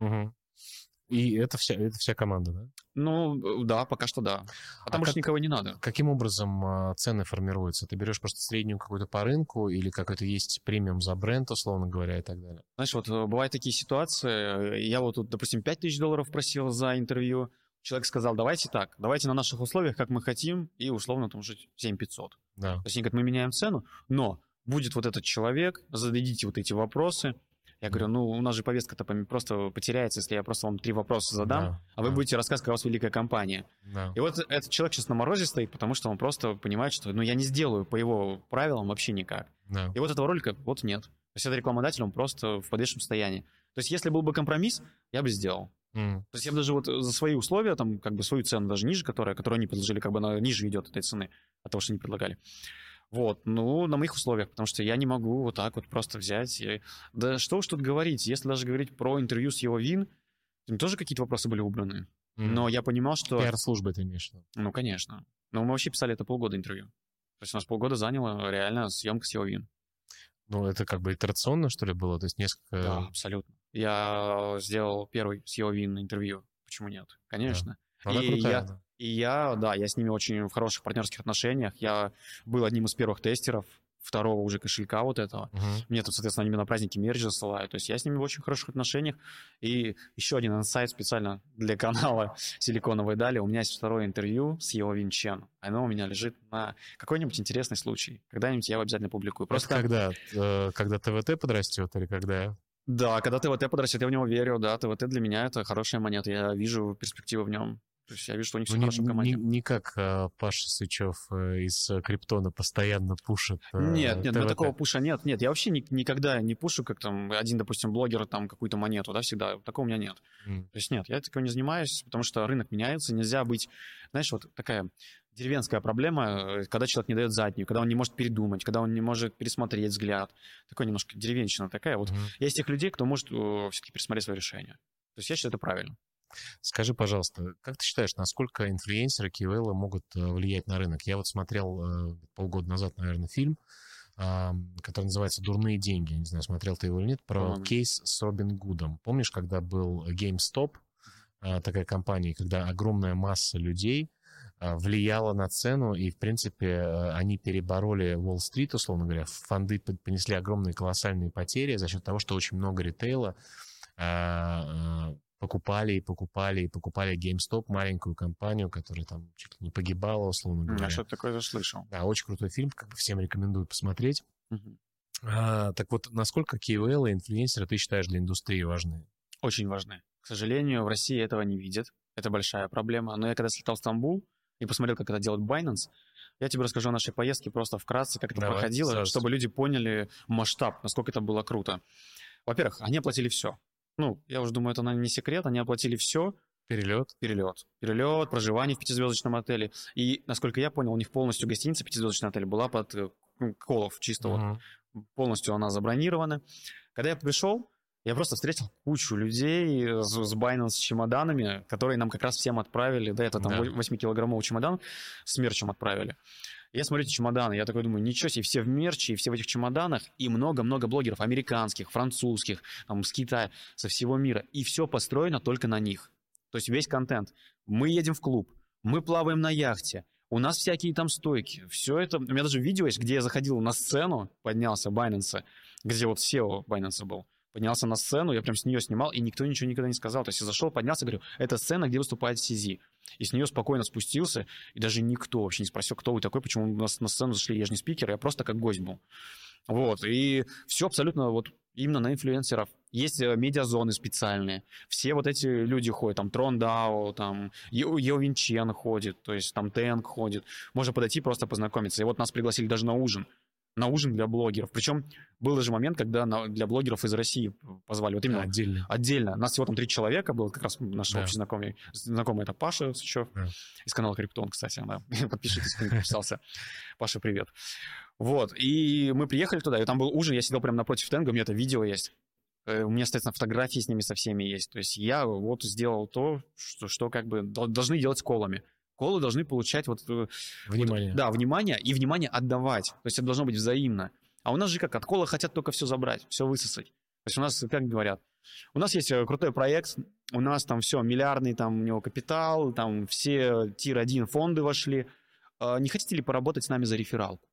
И это вся команда, да? Ну, да, пока что да. А там больше никого не надо. Каким образом цены формируются? Ты берешь просто среднюю какую-то по рынку или какой-то есть премиум за бренд, условно говоря, и так далее? Знаешь, вот бывают такие ситуации. Я вот тут, допустим, $5000 просил за интервью. Человек сказал, давайте так, давайте на наших условиях, как мы хотим, и условно там уже 7500. Да. То есть они говорят, мы меняем цену, но будет вот этот человек, зададите вот эти вопросы. Я говорю, ну, у нас же повестка-то просто потеряется, если я просто вам 3 вопроса задам, а вы будете рассказывать, какая у вас великая компания. И вот этот человек сейчас на морозе стоит, потому что он просто понимает, что, ну, я не сделаю по его правилам вообще никак. И вот этого ролика вот нет. То есть это рекламодатель, он просто в подвешенном состоянии. То есть если был бы компромисс, я бы сделал. То есть я бы даже вот за свои условия, там, как бы свою цену даже ниже, которую они предложили, как бы она ниже идет этой цены от того, что они предлагали. Вот, ну, на моих условиях, потому что я не могу вот так вот просто взять. Да что уж тут говорить, если даже говорить про интервью с его Вин, там тоже какие-то вопросы были убраны. Но я понимал, что... PR-служба ты имеешь в виду? Ну, конечно. Но мы вообще писали это полгода интервью. То есть у нас полгода заняло реально съемка с его Вин. Ну, это как бы итерационно, что ли, было? То есть несколько... Да, абсолютно. Я сделал первый с его Вин интервью. Почему нет? Конечно. Да. Она крутая, да. И я с ними очень в хороших партнерских отношениях. Я был одним из первых тестеров второго уже кошелька вот этого. Мне тут, соответственно, они мне на праздники мерч засылают. То есть я с ними в очень хороших отношениях. И еще один инсайт специально для канала «Силиконовые дали». У меня есть второе интервью с Ео Вин Чен. Оно у меня лежит на какой-нибудь интересный случай. Когда-нибудь я его обязательно публикую. Просто когда ТВТ подрастет или когда... Да, когда ТВТ подрастет, я в него верю, да, ТВТ для меня это хорошая монета, я вижу перспективу в нем. То есть я вижу, что у них все хорошо в команде. Не как Паша Сычев из Криптона постоянно пушит Нет, у меня ТВТ. такого пуша нет. Нет, я вообще никогда не пушу, как там один, допустим, блогер там какую-то монету, да, всегда. Такого у меня нет. То есть нет, я такого не занимаюсь, потому что рынок меняется, нельзя быть... Знаешь, вот такая деревенская проблема, когда человек не дает заднюю, когда он не может передумать, когда он не может пересмотреть взгляд. Такой немножко деревенщина такая. Вот я из тех людей, кто может все-таки пересмотреть свое решение. То есть я считаю, это правильно. Скажи, пожалуйста, как ты считаешь, насколько инфлюенсеры, KOL могут влиять на рынок? Я вот смотрел полгода назад, наверное, фильм, который называется «Дурные деньги». Я не знаю, смотрел ты его или нет, про кейс с Робин Гудом. Помнишь, когда был GameStop, такая компания, когда огромная масса людей влияла на цену, и, в принципе, они перебороли Уолл-стрит, условно говоря, фонды понесли огромные колоссальные потери за счет того, что очень много ритейла покупали GameStop, маленькую компанию, которая там чуть ли не погибала, условно говоря. Я что-то такое слышал. Да, очень крутой фильм, как бы всем рекомендую посмотреть. Так вот, насколько KOL и инфлюенсеры, ты считаешь, для индустрии важны? Очень важны. К сожалению, в России этого не видят. Это большая проблема. Но я когда слетал в Стамбул и посмотрел, как это делает Binance, я тебе расскажу о нашей поездке просто вкратце, как это проходило, сразу, чтобы люди поняли масштаб, насколько это было круто. Во-первых, они оплатили все. Ну, я уже думаю, это не секрет, они оплатили все. Перелет, проживание в 5-звездочном отеле. И, насколько я понял, у них полностью гостиница 5-звездочный отель была под колов, чисто вот. Полностью она забронирована. Когда я пришел, я просто встретил кучу людей с Binance с чемоданами, которые нам как раз всем отправили. Да, это там 8-килограммовый чемодан с мерчем отправили. Я смотрю эти чемоданы, я такой думаю, ничего себе, все в мерче, и все в этих чемоданах, и много-много блогеров американских, французских, там, с Китая, со всего мира. И все построено только на них. То есть весь контент. Мы едем в клуб, мы плаваем на яхте, у нас всякие там стойки. Все это... У меня даже видео есть, где я заходил на сцену, поднялся Binance, где вот SEO Binance был. Поднялся на сцену, я прям с нее снимал, и никто ничего никогда не сказал. То есть я зашел, поднялся, говорю, это сцена, где выступает CZ. И с нее спокойно спустился, и даже никто вообще не спросил, кто вы такой, почему у нас на сцену зашли, я же не спикер, я просто как гость был. Вот, и все абсолютно вот именно на инфлюенсеров. Есть медиазоны специальные, все вот эти люди ходят, там Трон Дао, там Йо Винчен ходит, то есть там Тэнк ходит. Можно подойти просто познакомиться. И вот нас пригласили даже на ужин для блогеров. Причем был даже момент, когда для блогеров из России позвали. Вот именно отдельно. Нас всего там 3 человека было, как раз наш общий знакомый. Знакомый это Паша Сычев из канала Криптон, кстати. Да. Подпишитесь, кто не подписался. Паша, привет. Вот. И мы приехали туда, и там был ужин, я сидел прямо напротив Тенга, у меня это видео есть. У меня, соответственно, фотографии с ними со всеми есть. То есть я вот сделал то, что как бы должны делать с колами. Колы должны получать вот... Внимание. Вот, да, внимание и внимание отдавать. То есть это должно быть взаимно. А у нас же как, от колы хотят только все забрать, все высосать. То есть у нас, как говорят, у нас есть крутой проект, у нас там все, миллиардный там у него капитал, там все тир-1 фонды вошли. Не хотите ли поработать с нами за рефералку?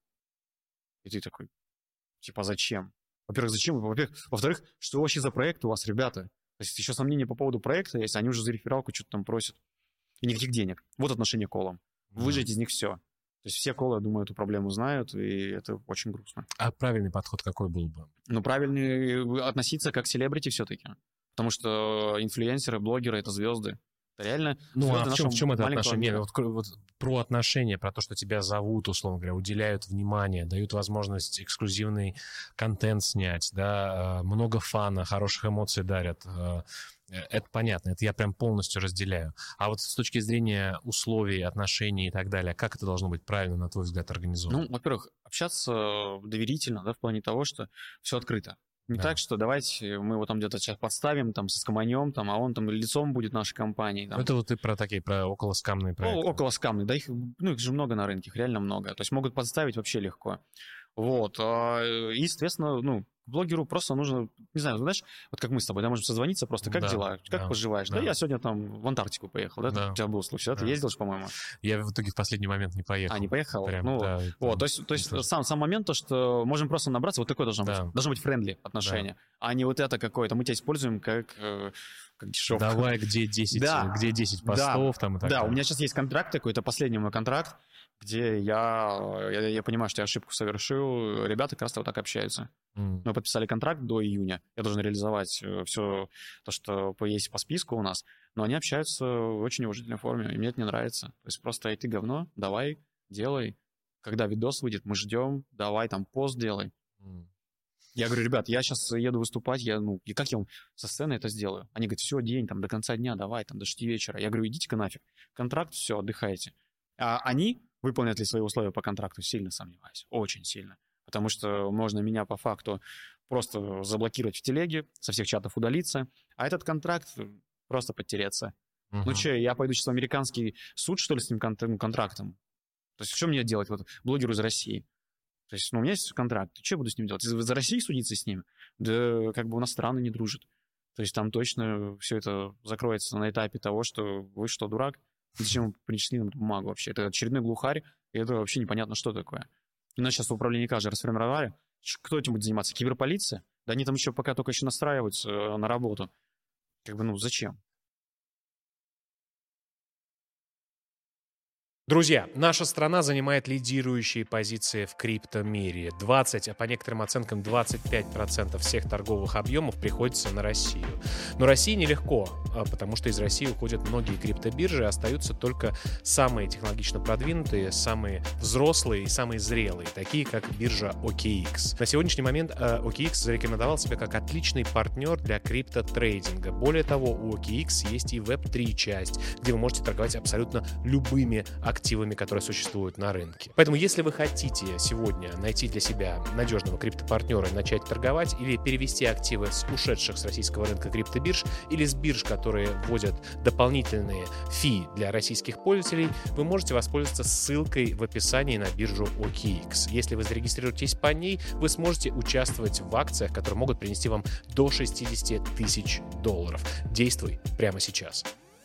И ты такой, типа, зачем? Во-первых, зачем? Во-вторых, что вообще за проект у вас, ребята? То есть еще сомнения по поводу проекта есть, они уже за рефералку что-то там просят. И никаких денег. Вот отношение к колам. Выжать из них все. То есть все колы, я думаю, эту проблему знают, и это очень грустно. А правильный подход какой был бы? Ну, правильный относиться как селебрити все-таки. Потому что инфлюенсеры, блогеры — это звезды. Это реально... Ну, а в чем это отношение? Вот про отношения, про то, что тебя зовут, условно говоря, уделяют внимание, дают возможность эксклюзивный контент снять, да, много фана, хороших эмоций дарят. Это понятно, это я прям полностью разделяю. А вот с точки зрения условий, отношений и так далее, как это должно быть правильно, на твой взгляд, организовано? Ну, во-первых, общаться доверительно, да, в плане того, что все открыто. Не так, что давайте мы его там где-то сейчас подставим, там, соскоманем, там, а он там лицом будет нашей компании. Там. Это вот ты про околоскамные проекты. Околоскамные, да, их же много на рынке, их реально много. То есть могут подставить вообще легко. Вот, и, соответственно, ну, блогеру просто нужно, не знаю, знаешь, вот как мы с тобой, да, можем созвониться просто, как дела, как поживаешь? Да, я сегодня там в Антарктику поехал, да? У тебя был случай, да? Ты ездил же, по-моему? Я в итоге в последний момент не поехал. А, не поехал? Прям, ну, да, вот, то есть сам момент, то, что можем просто набраться, вот такое должно быть френдли отношение, а не вот это какое-то, мы тебя используем как дешевка. Давай, где 10 постов там и так далее. Да, у меня сейчас есть контракт такой, это последний мой контракт, где я понимаю, что я ошибку совершил, ребята как раз вот так общаются. Мы подписали контракт до июня, я должен реализовать все то, что есть по списку у нас, но они общаются в очень уважительной форме, и мне это не нравится. То есть просто эй, ты говно, давай, делай. Когда видос выйдет, мы ждем, давай там пост делай. Я говорю, ребят, я сейчас еду выступать, и как я вам со сцены это сделаю? Они говорят, все, день, там, до конца дня, давай, там, до 6 вечера. Я говорю, идите-ка нафиг. Контракт, все, отдыхайте. А они выполнят ли свои условия по контракту, сильно сомневаюсь, очень сильно. Потому что можно меня по факту просто заблокировать в телеге, со всех чатов удалиться, а этот контракт просто подтереться. Ну что, я пойду сейчас в американский суд, что ли, с ним контрактом? То есть что мне делать, вот, блогеру из России? То есть, у меня есть контракт, что я буду с ним делать? За Россию судиться с ним? Да как бы у нас страны не дружат. То есть там точно все это закроется на этапе того, что вы что, дурак? Зачем вы принесли нам эту бумагу вообще? Это очередной глухарь, и это вообще непонятно, что такое. И нас сейчас в управлении КАЖи расформировали. Кто этим будет заниматься? Киберполиция? Да они там еще пока только еще настраиваются на работу. Как бы, зачем? Друзья, наша страна занимает лидирующие позиции в криптомире. 20, а по некоторым оценкам 25% всех торговых объемов приходится на Россию. Но России нелегко, потому что из России уходят многие криптобиржи, остаются только самые технологично продвинутые, самые взрослые и самые зрелые, такие как биржа OKX. На сегодняшний момент OKX зарекомендовал себя как отличный партнер для криптотрейдинга. Более того, у OKX есть и Web3 часть, где вы можете торговать абсолютно любыми активами, которые существуют на рынке. Поэтому, если вы хотите сегодня найти для себя надежного криптопартнера и начать торговать, или перевести активы с ушедших с российского рынка криптобирж, или с бирж, которые вводят дополнительные фи для российских пользователей, вы можете воспользоваться ссылкой в описании на биржу OKX. Если вы зарегистрируетесь по ней, вы сможете участвовать в акциях, которые могут принести вам до $60 тысяч. Действуй прямо сейчас.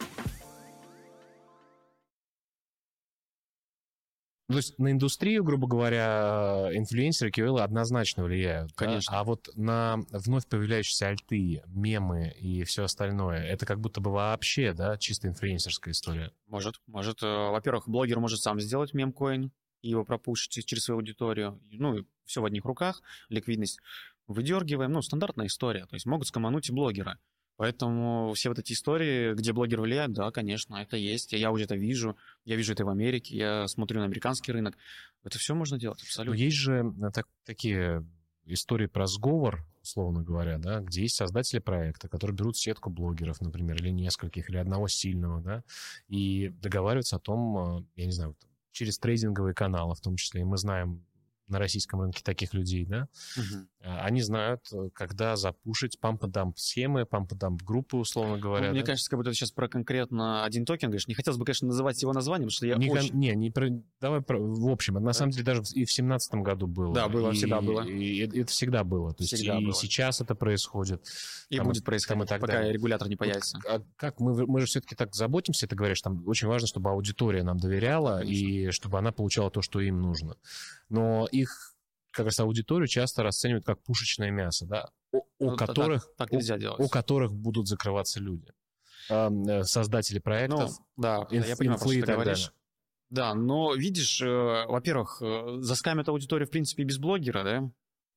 То есть на индустрию, грубо говоря, инфлюенсеры, KOL однозначно влияют. Конечно. Да? А вот на вновь появляющиеся альты, мемы и все остальное, это как будто бы вообще, да, чисто инфлюенсерская история. Может. Во-первых, блогер может сам сделать мемкоин и его пропушить через свою аудиторию. И все в одних руках, ликвидность выдергиваем. Стандартная история. То есть могут скомануть и блогера. Поэтому все вот эти истории, где блогер влияет, да, конечно, это есть. Я уже это вижу. Я вижу это в Америке, я смотрю на американский рынок. Это все можно делать, абсолютно. Но есть же такие истории про сговор, условно говоря, да, где есть создатели проекта, которые берут сетку блогеров, например, или нескольких, или одного сильного, да, и договариваются о том, я не знаю, через трейдинговые каналы в том числе. И мы знаем на российском рынке таких людей, да, они знают, когда запушить памп-дамп схемы, памп-дамп группы, условно говоря. Мне кажется, как будто ты сейчас про конкретно один токен говоришь. Не хотелось бы, конечно, называть его названием, потому что я давай в общем. На самом деле даже и в 2017 году было. Да, всегда было. И это всегда было. То есть и сейчас это происходит. И будет происходить, пока регулятор не появится. Как мы же все-таки так заботимся, ты говоришь, там очень важно, чтобы аудитория нам доверяла, и чтобы она получала то, что им нужно. Но их как раз аудиторию часто расценивают как пушечное мясо, да, у которых будут закрываться люди. Создатели проектов, я понимаю, про что ты говоришь. Да, но видишь, во-первых, заскамят аудиторию, в принципе, без блогера, да,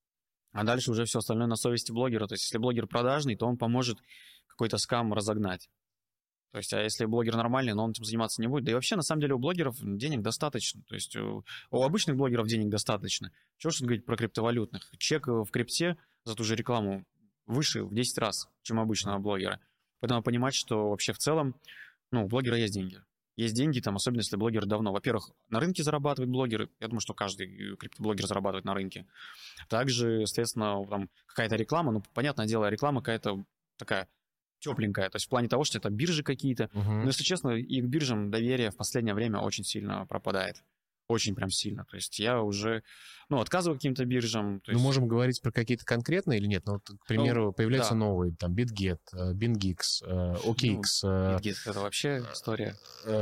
а дальше уже все остальное на совести блогера. То есть если блогер продажный, то он поможет какой-то скам разогнать. То есть, а если блогер нормальный, но он этим заниматься не будет. Да и вообще, на самом деле, у блогеров денег достаточно. То есть, у обычных блогеров денег достаточно. Чего ж говорить про криптовалютных? Чек в крипте за ту же рекламу выше в 10 раз, чем у обычного блогера. Поэтому понимать, что вообще в целом, у блогера есть деньги. Есть деньги, там, особенно если блогер давно. Во-первых, на рынке зарабатывают блогеры. Я думаю, что каждый криптоблогер зарабатывает на рынке. Также, естественно, там какая-то реклама. Понятное дело, реклама какая-то такая тепленькая, то есть в плане того, что это биржи какие-то. Но, если честно, и к биржам доверие в последнее время очень сильно пропадает. Очень прям сильно. То есть я уже, отказываю каким-то биржам. Мы можем говорить про какие-то конкретные или нет? К примеру, появляются новые, там, BitGet, BingX, OKX. BitGet — это вообще история.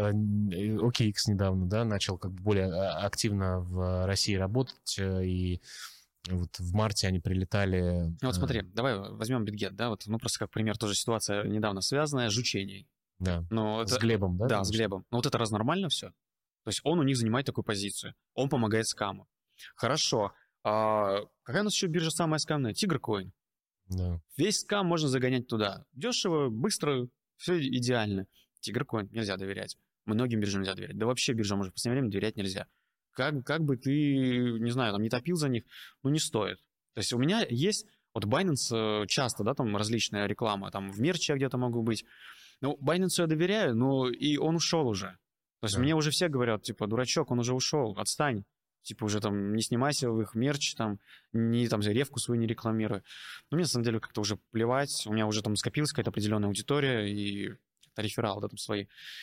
OKX недавно, да, начал как бы более активно в России работать, и вот в марте они прилетали. Смотри, давай возьмем BitGet, да, просто как пример, тоже ситуация недавно связанная с жучением. Да, с Глебом, да? Да, с Глебом. Но это раз нормально все? То есть он у них занимает такую позицию. Он помогает скаму. Хорошо. Какая у нас еще биржа самая скамная? Tigercoin. Да. Весь скам можно загонять туда. Дешево, быстро, все идеально. Tigercoin нельзя доверять. Многим биржам нельзя доверять. Да вообще биржам уже в последнее время доверять нельзя. Как бы ты, не знаю, там не топил за них, ну не стоит. То есть у меня есть, вот Binance часто, да, там различная реклама, там в мерче я где-то могу быть. Ну, Binance я доверяю, но и он ушел уже. То есть мне уже все говорят, типа, дурачок, он уже ушел, отстань. Типа уже там не снимайся в их мерч, там, не там ревку свою не рекламируй. Но мне на самом деле как-то уже плевать. У меня уже там скопилась какая-то определенная аудитория и рефералы, да, там свои.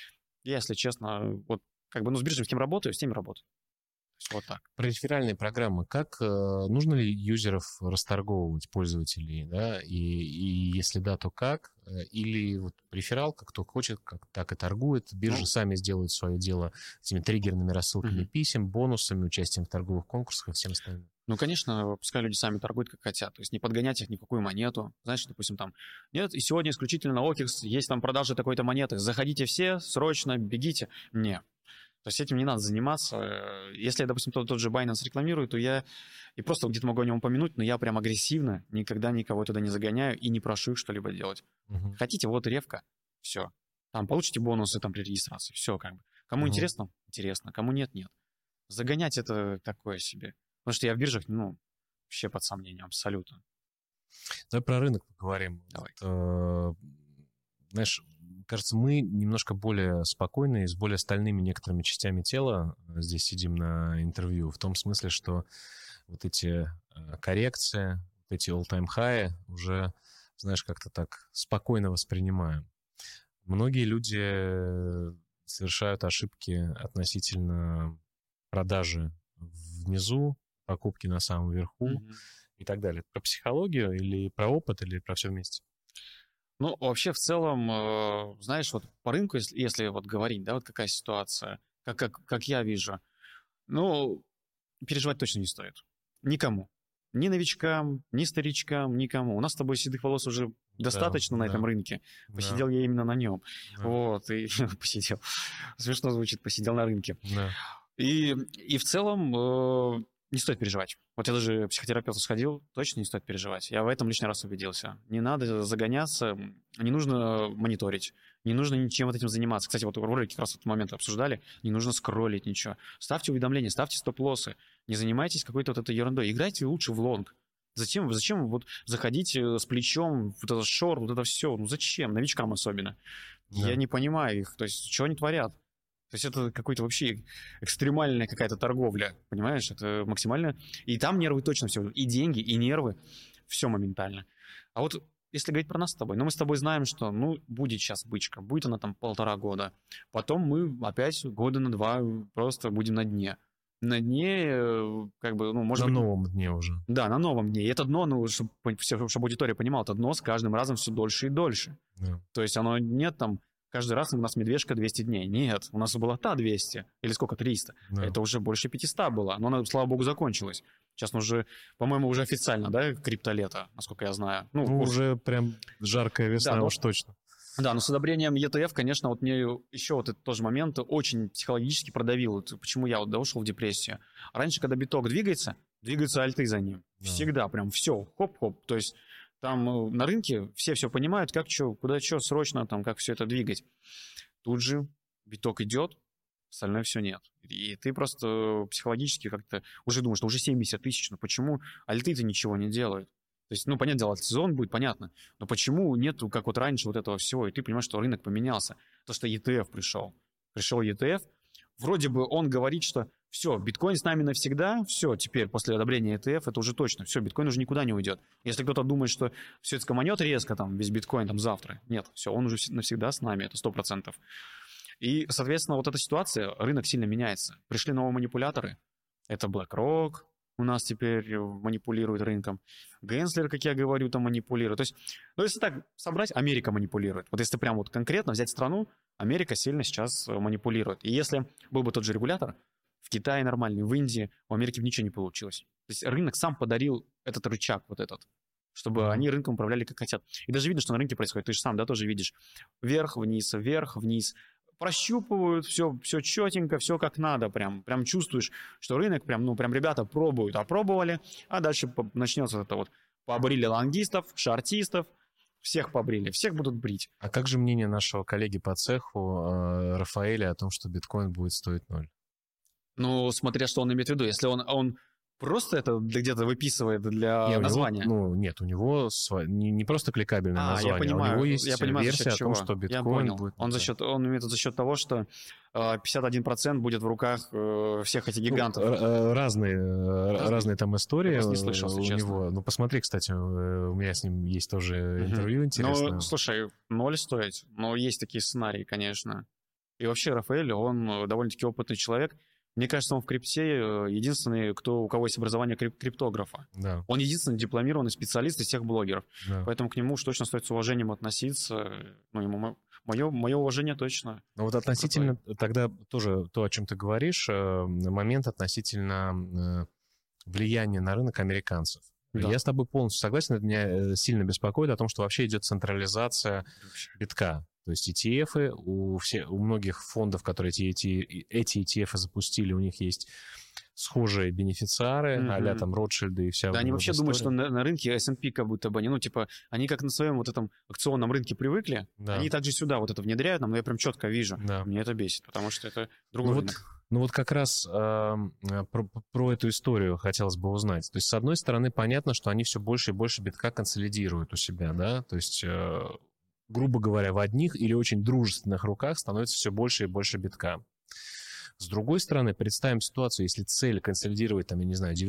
Я, если честно, вот как бы, ну, с биржей с кем работаю, с теми работаю. Вот так. Про реферальные программы. Как нужно ли юзеров расторговывать, пользователей, да? И если да, то как? Или вот рефералка, кто хочет, так и торгует. Биржи сами сделают свое дело этими триггерными рассылками писем, бонусами, участием в торговых конкурсах и всем остальным. Ну, конечно, пускай люди сами торгуют, как хотят. То есть не подгонять их ни в какую монету. Знаешь, допустим, там, нет, и сегодня исключительно на OKEX есть там продажи такой-то монеты. Заходите все, срочно, бегите. Не. То есть этим не надо заниматься. Если я, допустим, тот же Binance рекламирую, то я и просто где-то могу о нем упомянуть, но я прям агрессивно никогда никого туда не загоняю и не прошу их что-либо делать. Хотите, вот ревка, все. Там получите бонусы там при регистрации, все как бы. Кому интересно? Интересно. Кому нет? Нет. Загонять это такое себе. Потому что я в биржах, ну, вообще под сомнением, абсолютно. Давай про рынок поговорим. Давай. Вот, знаешь, кажется, мы немножко более спокойные, с более стальными некоторыми частями тела здесь сидим на интервью, в том смысле, что вот эти коррекции, вот эти all-time high уже, знаешь, как-то так спокойно воспринимаем. Многие люди совершают ошибки относительно продажи внизу, покупки на самом верху и так далее. Про психологию или про опыт, или про все вместе? Ну, вообще, в целом, знаешь, вот по рынку, если вот говорить, да, вот какая ситуация, как я вижу, ну, переживать точно не стоит. Никому. Ни новичкам, ни старичкам, никому. У нас с тобой седых волос уже достаточно на этом рынке. Посидел я именно на нем. Вот, и посидел. Смешно звучит, посидел на рынке. И в целом не стоит переживать. Вот я даже к психотерапевту сходил, точно не стоит переживать. Я в этом лишний раз убедился. Не надо загоняться, не нужно мониторить, не нужно ничем вот этим заниматься. Кстати, вот в ролике как раз этот момент обсуждали, не нужно скроллить ничего. Ставьте уведомления, ставьте стоп-лоссы, не занимайтесь какой-то вот этой ерундой. Играйте лучше в лонг. Зачем вот заходить с плечом, вот этот шорт, вот это все? Ну зачем? Новичкам особенно. Да. Я не понимаю их. То есть, что они творят? То есть это какой-то вообще экстремальная какая-то торговля, понимаешь? Это максимально... И там нервы точно все. И деньги, и нервы. Все моментально. А вот если говорить про нас с тобой, ну мы с тобой знаем, что, ну, будет сейчас бычка. Будет она там 1,5 года. Потом мы опять года на 2 просто будем на дне. На дне, как бы, ну, может быть... На новом дне уже. Да, на новом дне. И это дно, ну, чтобы аудитория понимала, это дно с каждым разом все дольше и дольше. Да. То есть оно нет там... Каждый раз у нас медвежка 200 дней. Нет, у нас была та 200. Или сколько, 300. Да. Это уже больше 500 было. Но она, слава богу, закончилась. Сейчас уже, по-моему, уже официально, да, криптолето, насколько я знаю. Ну уже прям жаркая весна, да, уж точно. Да, но с одобрением ETF, конечно, вот мне еще вот этот тоже момент очень психологически продавил. Вот почему я вот ушел в депрессию. Раньше, когда биток двигаются альты за ним. Да. Всегда прям все, хоп-хоп. То есть там на рынке все понимают, как что, куда что, срочно, там, как все это двигать. Тут же биток идет, остальное все нет. И ты просто психологически как-то уже думаешь, что уже 70 тысяч, ну почему альты-то ничего не делают? То есть, ну, понятное дело, сезон будет, понятно, но почему нету, как вот раньше, вот этого всего, и ты понимаешь, что рынок поменялся. То, что ETF пришел. Пришел ETF, вроде бы он говорит, что все, биткоин с нами навсегда, все, теперь после одобрения ETF это уже точно, все, биткоин уже никуда не уйдет. Если кто-то думает, что все это скоманет резко, там, весь биткоин там завтра, нет, все, он уже навсегда с нами, это 100%. И, соответственно, вот эта ситуация, рынок сильно меняется. Пришли новые манипуляторы, это BlackRock у нас теперь манипулирует рынком, Генслер, как я говорю, там манипулирует. То есть, ну, если так собрать, Америка манипулирует. Вот если прям вот конкретно взять страну, Америка сильно сейчас манипулирует. И если был бы тот же регулятор, в Китае нормальный, в Индии, в Америке бы ничего не получилось. То есть рынок сам подарил этот рычаг вот этот, чтобы они рынком управляли как хотят. И даже видно, что на рынке происходит. Ты же сам, да, тоже видишь. Вверх, вниз, прощупывают, все четенько, все как надо, прям чувствуешь, что рынок, прям ребята пробуют, опробовали, а дальше начнется это вот, побрили лонгистов, шортистов, всех побрили, всех будут брить. А как же мнение нашего коллеги по цеху Рафаэля о том, что биткоин будет стоить 0? Ну, смотря что он имеет в виду, если он просто это где-то выписывает для названия. Нет, у него не просто кликабельное название, я понимаю, у него есть за версия счет о том, чего. что биткоин Я понял. будет... Он имеет за счет того, что 51% будет в руках всех этих гигантов. Разные там истории Я вас не слышал, если у честно. него. Ну, посмотри, кстати, у меня с ним есть тоже интервью интересное. Ну, слушай, 0 стоить, но есть такие сценарии, конечно. И вообще Рафаэль, он довольно-таки опытный человек. Мне кажется, он в крипте единственный, у кого есть образование криптографа. Да. Он единственный дипломированный специалист из всех блогеров. Да. Поэтому к нему уж точно стоит с уважением относиться. Ну, ему мое уважение точно. Ну вот относительно тогда тоже то, о чем ты говоришь, момент относительно влияния на рынок американцев. Да. Я с тобой полностью согласен, это меня сильно беспокоит о том, что вообще идет централизация битка. То есть ETF, у многих фондов, которые эти ETF запустили, у них есть схожие бенефициары, а-ля там Ротшильды и вся... Да, они вообще думают, что на рынке S&P как будто бы, они как на своем вот этом акционном рынке привыкли, да. Они также сюда вот это внедряют, но я прям четко вижу. Да. Мне это бесит, потому что это другой рынок. Ну вот как раз про эту историю хотелось бы узнать. То есть, с одной стороны, понятно, что они все больше и больше битка консолидируют у себя, да, то есть... грубо говоря, в одних или очень дружественных руках становится все больше и больше битка. С другой стороны, представим ситуацию, если цель консолидировать, там, я не знаю,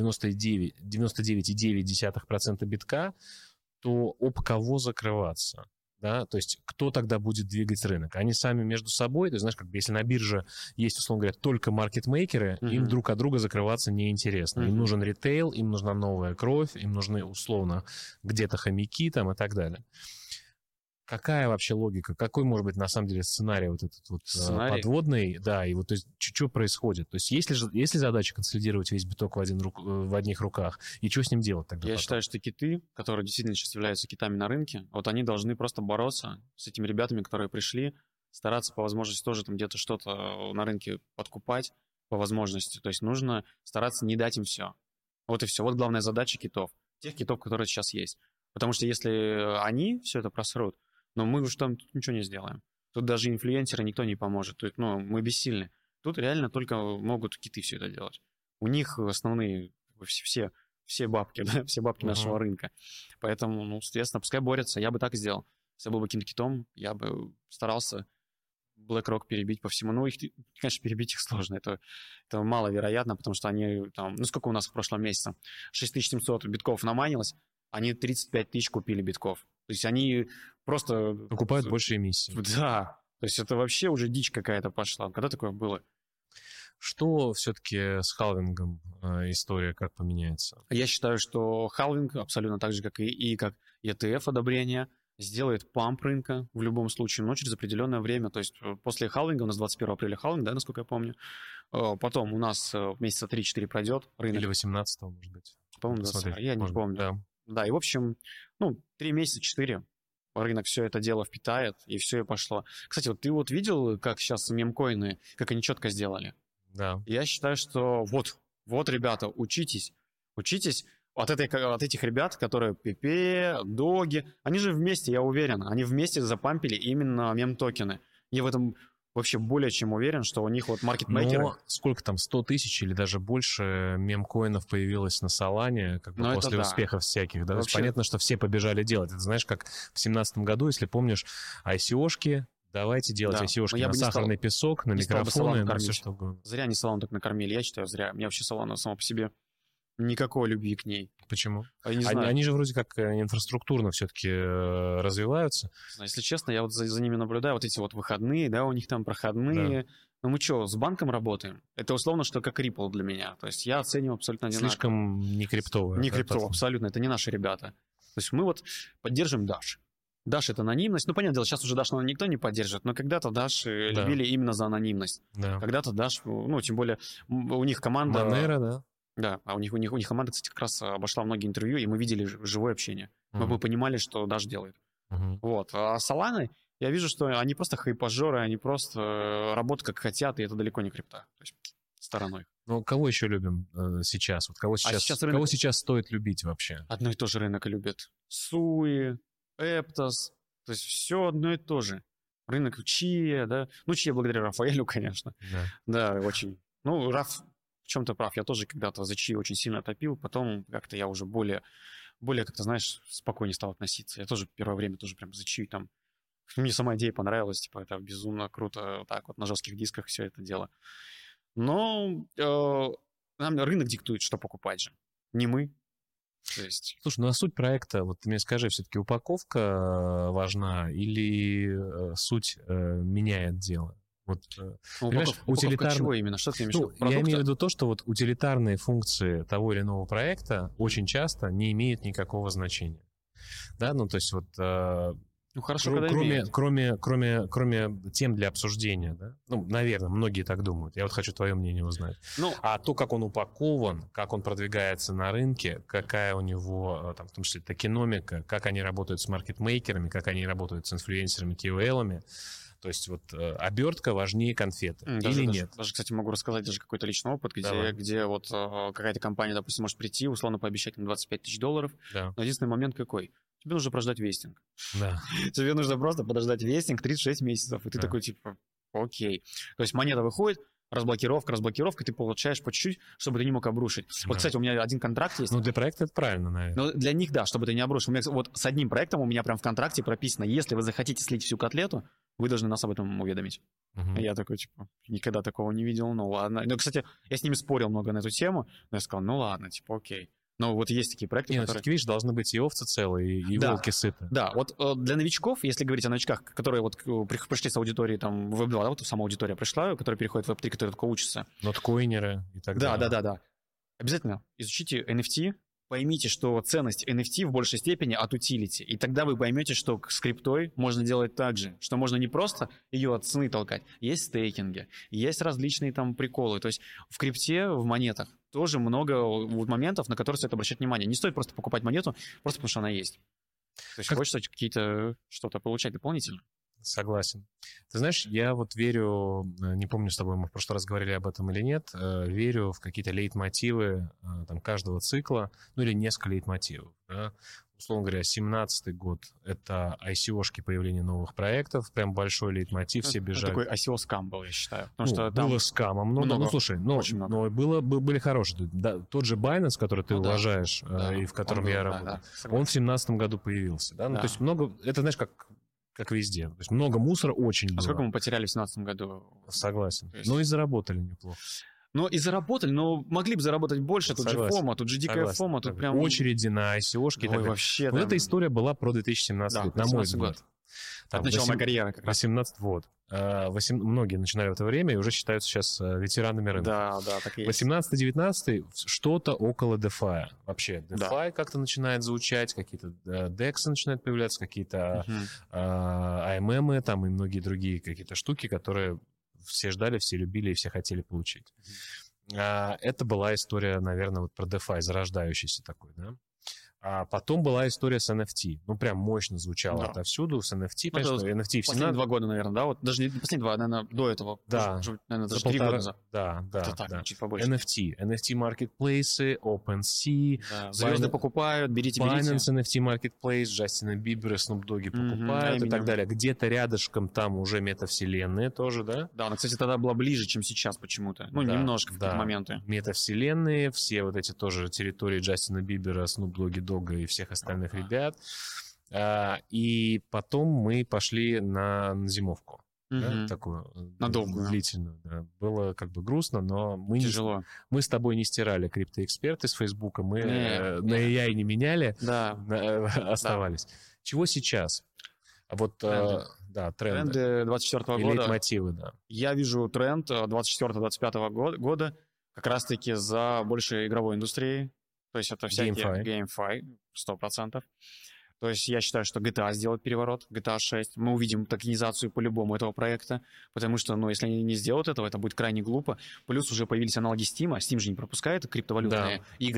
99,9% битка, то об кого закрываться? Да? То есть кто тогда будет двигать рынок? Они сами между собой, то есть, знаешь, как бы если на бирже есть, условно говоря, только маркетмейкеры, им друг от друга закрываться неинтересно. Им нужен ритейл, им нужна новая кровь, им нужны, условно, где-то хомяки там и так далее. Какая вообще логика? Какой может быть на самом деле сценарий вот этот вот подводный? Да, и вот то есть что происходит? То есть есть ли задача консолидировать весь биток в одних руках? И что с ним делать тогда? Я считаю, что киты, которые действительно сейчас являются китами на рынке, вот они должны просто бороться с этими ребятами, которые пришли, стараться по возможности тоже там где-то что-то на рынке подкупать по возможности. То есть нужно стараться не дать им все. Вот и все. Вот главная задача китов. Тех китов, которые сейчас есть. Потому что если они все это просрут, но мы уж там ничего не сделаем. Тут даже инфлюенсеры никто не поможет. Тут, мы бессильны. Тут реально только могут киты все это делать. У них основные все бабки, да, все бабки нашего рынка. Поэтому, соответственно, пускай борются. Я бы так и сделал. Если я был бы китом, я бы старался BlackRock перебить по всему. Ну, конечно, перебить их сложно. Это маловероятно, потому что они там... сколько у нас в прошлом месяце? 6700 битков наманилось, они 35 тысяч купили битков. То есть они просто... Покупают больше эмиссий. Да. То есть это вообще уже дичь какая-то пошла. Когда такое было? Что все-таки с халвингом история как поменяется? Я считаю, что халвинг абсолютно так же, как и как ETF одобрение, сделает памп рынка в любом случае, но через определенное время. То есть после халвинга, у нас 21 апреля халвинг, да, насколько я помню, потом у нас месяца 3-4 пройдет рынок. Или 18-го, может быть. По-моему, 20, я не помню. Да, и в общем, 3 месяца, 4 рынок все это дело впитает, и все и пошло. Кстати, вот ты видел, как сейчас мемкоины, как они четко сделали? Да. Я считаю, что вот, ребята, учитесь от этих ребят, которые PP, Доги, они же вместе, я уверен, они вместе запампили именно мем-токены. Я в этом вообще более чем уверен, что у них маркетмейкеры... Но сколько там, 100 тысяч или даже больше мемкоинов появилось на Солане, как бы после успехов всяких, да? Вообще... Понятно, что все побежали делать. Это знаешь, как в 2017 году, если помнишь, ICO-шки, давайте делать ICO-шки на сахарный песок, на микрофоны, на все что угодно. Зря они Солану так накормили, я считаю, зря. Мне вообще Солана сама по себе никакой любви к ней. Почему? Они же вроде как инфраструктурно все-таки развиваются. Если честно, я за ними наблюдаю, вот эти выходные, да, у них там проходные. Да. Ну мы что, с банком работаем? Это условно, что как Ripple для меня. То есть я оцениваю абсолютно одинаково. Слишком не криптовое. Не криптово, абсолютно. Это не наши ребята. То есть мы поддержим Dash. Dash — это анонимность. Понятное дело, сейчас уже Dash никто не поддержит, но когда-то Dash любили именно за анонимность. Да. Когда-то Dash, тем более у них команда... Monero, да. Да, а у них команда, кстати, как раз обошла многие интервью, и мы видели живое общение. Мы бы понимали, что Dash делает. Вот. А Solana, Я вижу, что они просто хайпажоры, они просто работают как хотят, и это далеко не крипта. То есть стороной. Ну, кого еще любим сейчас? Вот кого сейчас стоит любить вообще? Одно и то же рынок любят. Суи, Эптос, то есть все одно и то же. Рынок Чия, да. Ну, Чия благодаря Рафаэлю, конечно. Да, очень. Ну, Раф в чем-то прав. Я тоже когда-то за Чию очень сильно топил, потом как-то я уже более как-то, знаешь, спокойнее стал относиться. Я тоже первое время тоже прям за Чию там... Мне сама идея понравилась, типа, это безумно круто, вот так вот на жестких дисках все это дело. Но нам рынок диктует, что покупать же, не мы. То есть... Слушай, ну а суть проекта, вот ты мне скажи, все-таки упаковка важна или суть меняет дело? Вот, упаковка чего именно? Что ты имеешь в виду? Я имею в виду то, что вот утилитарные функции того или иного проекта очень часто не имеют никакого значения. Да, ну то есть вот... Ну, хорошо, кроме тем для обсуждения, да? Ну, наверное, многие так думают. Я вот хочу твое мнение узнать. А то, как он упакован, как он продвигается на рынке, какая у него, там, в том числе, токеномика, как они работают с маркетмейкерами, как они работают с инфлюенсерами, KOL-ами. То есть вот обертка важнее конфеты. Или нет? Даже, кстати, могу рассказать даже какой-то личный опыт, где вот какая-то компания, допустим, может прийти, условно пообещать им $25 тысяч. Да. Но единственный момент какой? Тебе нужно прождать вестинг. Да. Тебе нужно просто подождать вестинг 36 месяцев. И ты такой, типа, окей. То есть монета выходит, разблокировка, ты получаешь по чуть-чуть, чтобы ты не мог обрушить. Да. Вот, кстати, у меня один контракт есть. Ну, для проекта это правильно, наверное. Но для них, да, чтобы ты не обрушил. Вот с одним проектом у меня прям в контракте прописано, если вы захотите слить всю котлету, вы должны нас об этом уведомить. Я такой, типа, никогда такого не видел, ну ладно. Ну, кстати, я с ними спорил много на эту тему, но я сказал, ну ладно, типа, окей. Но вот есть такие проекты, которые... все-таки, видишь, должны быть и овцы целые, и волки сыты. Да, вот для новичков, если говорить о новичках, которые вот пришли с аудитории, там, в Web2, да, вот сама аудитория пришла, которая переходит в Web3, которые только учатся. Ноткоинеры и так далее. Да. Обязательно изучите NFT, поймите, что ценность NFT в большей степени от утилити, и тогда вы поймете, что с криптой можно делать так же, что можно не просто ее от цены толкать, есть стейкинги, есть различные там приколы, то есть в крипте, в монетах тоже много вот моментов, на которые стоит обращать внимание. Не стоит просто покупать монету, просто потому что она есть. То есть хочется какие-то что-то получать дополнительно. Согласен. Ты знаешь, я вот верю, не помню, с тобой мы в прошлый раз говорили об этом или нет, верю в какие-то лейтмотивы там, каждого цикла, ну или несколько лейтмотивов. Да? Условно говоря, 17-й год — это ICO-шки, появление новых проектов, прям большой лейтмотив, все бежали. Такой ICO-скам был, я считаю. Что было скама много. Ну, слушай, но были хорошие. Да, тот же Binance, который ты уважаешь, и в котором я работаю, он в 17-м году появился. Да? Ну, то есть много, это, знаешь, как везде. То есть много мусора очень было. А сколько мы потеряли в 2017 году? Согласен. Но и заработали неплохо. Но и заработали, но могли бы заработать больше. Тут же фома, тут же дикая фома. Тут прям... Очереди на ICO-шки. Ой, вообще. Вот эта история была про 2017 год, на мой взгляд. От начала моей карьеры как раз. 18 год. Многие начинали в это время и уже считаются сейчас ветеранами рынка. Да, так и есть. 18-19 что-то около DeFi. Вообще, DeFi как-то начинает звучать, какие-то DEX начинают появляться, какие-то AMM там и многие другие какие-то штуки, которые все ждали, все любили и все хотели получить. Это была история, наверное, вот про DeFi, зарождающийся такой, да. А потом была история с NFT. Ну, прям мощно звучало отовсюду. С NFT, конечно, NFT в 17... 2 года, наверное, да? Вот даже не последние 2, наверное, до этого. Да. Наверное, даже 3 года назад. Да. Чуть побольше. NFT маркетплейсы, OpenSea. Да. Звезды покупают, берите. Binance NFT маркетплейс, Джастина Бибера, Snoop Dogg покупают и так далее. Где-то рядышком там уже метавселенные тоже, да? Да, она, кстати, тогда была ближе, чем сейчас почему-то. Ну, немножко в какие-то моменты. Метавселенные, все вот эти тоже территории Джастина Бибера, Snoop Dogg и всех остальных ребят. И потом мы пошли на зимовку. Да, такую надолго, длительную. Да. Было как бы грустно, но мы с тобой не стирали криптоэксперты с Фейсбука, мы на AI не меняли, оставались. Чего сейчас? Вот тренды 24-го года. Лейтмотивы, да. Я вижу тренд 24-25 года как раз-таки за больше игровой индустрией. То есть это всякие GameFi, 100%. То есть я считаю, что GTA сделает переворот, GTA 6. Мы увидим токенизацию по-любому этого проекта, потому что, если они не сделают этого, это будет крайне глупо. Плюс уже появились аналоги Steam. Steam же не пропускает криптовалютные игры.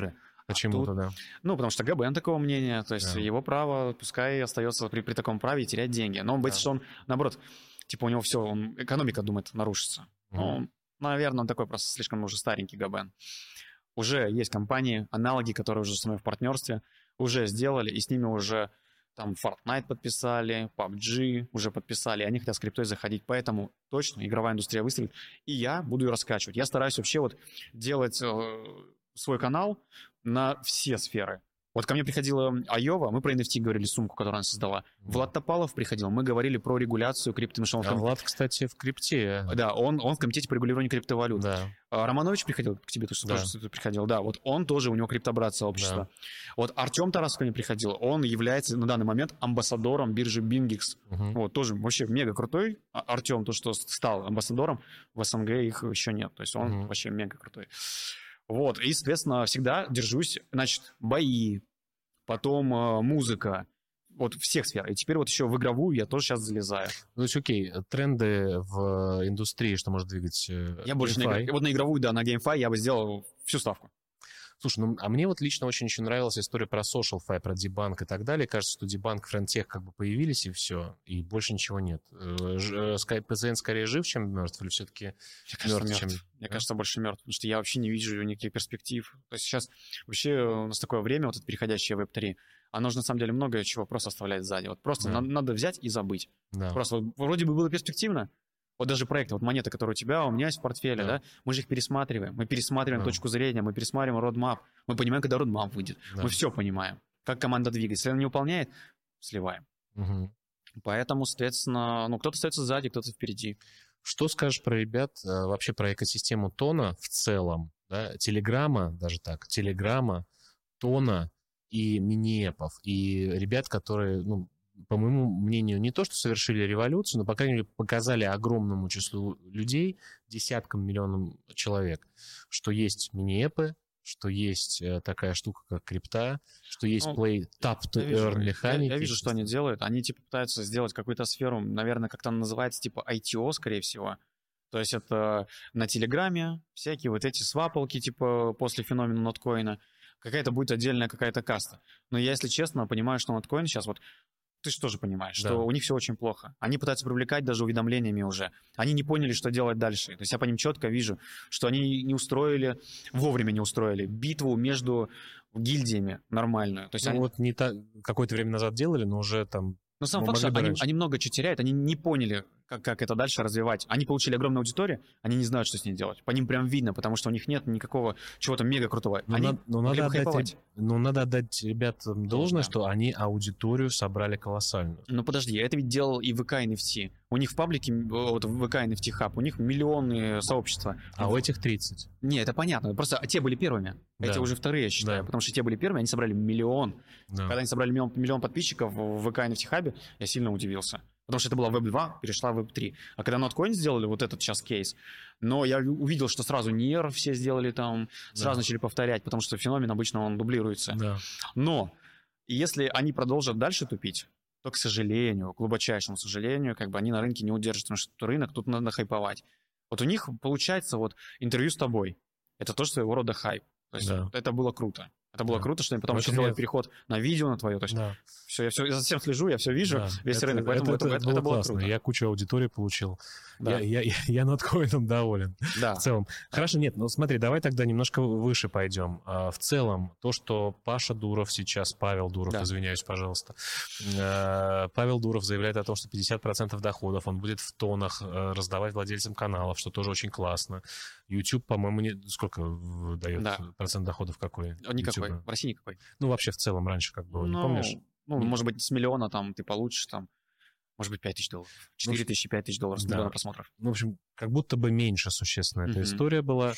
Почему-то, да. Ну, потому что ГБН такого мнения, то есть его право, пускай остается при таком праве и терять деньги. Но он боится, что он, наоборот, типа у него все, экономика, думает, нарушится. Ну, наверное, он такой просто слишком уже старенький ГБН. Уже есть компании, аналоги, которые уже со мной в партнерстве, уже сделали, и с ними уже там Fortnite подписали, PUBG уже подписали, и они хотят с криптой заходить. Поэтому точно игровая индустрия выстрелит, и я буду ее раскачивать. Я стараюсь вообще вот делать свой канал на все сферы. Вот ко мне приходила Айова, мы про NFT говорили, сумку, которую она создала. Влад Топалов приходил, мы говорили про регуляцию крипты. Влад, кстати, в крипте. Да, он в комитете по регулированию криптовалют. Да. Романович приходил к тебе, тоже приходил. Да, вот он тоже, у него криптобрат сообщества. Да. Вот Артем Тарасов ко мне приходил, он является на данный момент амбассадором биржи BingX. Вот, тоже вообще мега крутой. Артем, то, что стал амбассадором, в СНГ их еще нет. То есть он вообще мега крутой. Вот, и, соответственно, всегда держусь, значит, бои, потом музыка, вот всех сфер. И теперь вот еще в игровую я тоже сейчас залезаю. Ну, то есть, окей, тренды в индустрии, что может двигать я больше вот на игровую, да, на GameFi я бы сделал всю ставку. Слушай, ну, а мне вот лично очень еще нравилась история про SocialFi, про Дебанк и так далее. Кажется, что Дебанк, Френтех как бы появились, и все, и больше ничего нет. ПЗН скорее жив, чем мертв, или все-таки мертв? Мне кажется, больше мертв, потому что я вообще не вижу никаких перспектив. То есть сейчас вообще у нас такое время, вот это переходящее в Web3, оно же на самом деле много чего просто оставляет сзади. Вот просто надо взять и забыть. Да. Просто вот, вроде бы было перспективно. Вот даже проекты, вот монеты, которые у меня есть в портфеле, да, мы же их пересматриваем. Мы пересматриваем точку зрения, мы пересматриваем roadmap. Мы понимаем, когда roadmap выйдет. Мы все понимаем, как команда двигается. Если она не выполняет, сливаем. Поэтому, соответственно, ну, кто-то остается сзади, кто-то впереди. Что скажешь про ребят, вообще про экосистему Тона в целом? Да? Телеграма, даже так, Телеграма, Тона и мини-эпов. И ребят, которые, ну, по моему мнению, не то, что совершили революцию, но, по крайней мере, показали огромному числу людей, десяткам миллионам человек, что есть мини-эпы, что есть такая штука, как крипта, что есть play tap to earn механики. Я вижу, что они делают. Они, типа, пытаются сделать какую-то сферу, наверное, как там называется, типа ITO, скорее всего. То есть это на Телеграме всякие вот эти свапалки, типа, после феномена ноткоина. Какая-то будет отдельная какая-то каста. Но я, если честно, понимаю, что ноткоин сейчас вот ты же тоже понимаешь, что у них все очень плохо. Они пытаются привлекать даже уведомлениями уже. Они не поняли, что делать дальше. То есть я по ним четко вижу, что они вовремя не устроили битву между гильдиями нормальную. То есть вот не так, какое-то время назад делали, но уже там... Но сам факт, что они много чего теряют, они не поняли, как это дальше развивать. Они получили огромную аудиторию, они не знают, что с ней делать. По ним прям видно, потому что у них нет никакого чего-то мега крутого. Надо отдать ребятам должное, что они аудиторию собрали колоссальную. Ну подожди, я это ведь делал и ВК NFT. У них в паблике, вот в ВК NFT Hub, у них миллионные сообщества. А у этих 30. Не, это понятно. Просто те были первыми. Эти уже вторые, я считаю. Потому что те были первыми, они собрали миллион. Когда они собрали миллион подписчиков в ВК NFT Hub, я сильно удивился. Потому что это была Web 2, перешла в Web 3. А когда Notcoin сделали вот этот сейчас кейс, но я увидел, что сразу NER все сделали там, сразу начали повторять, потому что феномен обычно он дублируется. Но если они продолжат дальше тупить, то, к сожалению, к глубочайшему сожалению, как бы они на рынке не удержатся, потому что рынок тут надо хайповать. Вот у них получается вот интервью с тобой. Это тоже своего рода хайп. То есть это было круто. Это было круто, что они потом еще сделали переход на видео на твое. То есть я за всем слежу, я все вижу, весь рынок. Поэтому это было классно. Я кучу аудитории получил. Я ноткоином доволен. В целом. Хорошо, нет, ну смотри, давай тогда немножко выше пойдем. В целом, то, что Павел Дуров, извиняюсь, пожалуйста, Павел Дуров заявляет о том, что 50% доходов он будет в тонах раздавать владельцам каналов, что тоже очень классно. YouTube, по-моему, сколько дает процент доходов какой? Никакой. В России никакой. Ну, вообще в целом раньше как было, не помнишь? Ну, может быть, с миллиона там ты получишь там, может быть, $5000. 4000, $5000 с миллиона просмотров. Ну, в общем, как будто бы меньше существенно эта история была.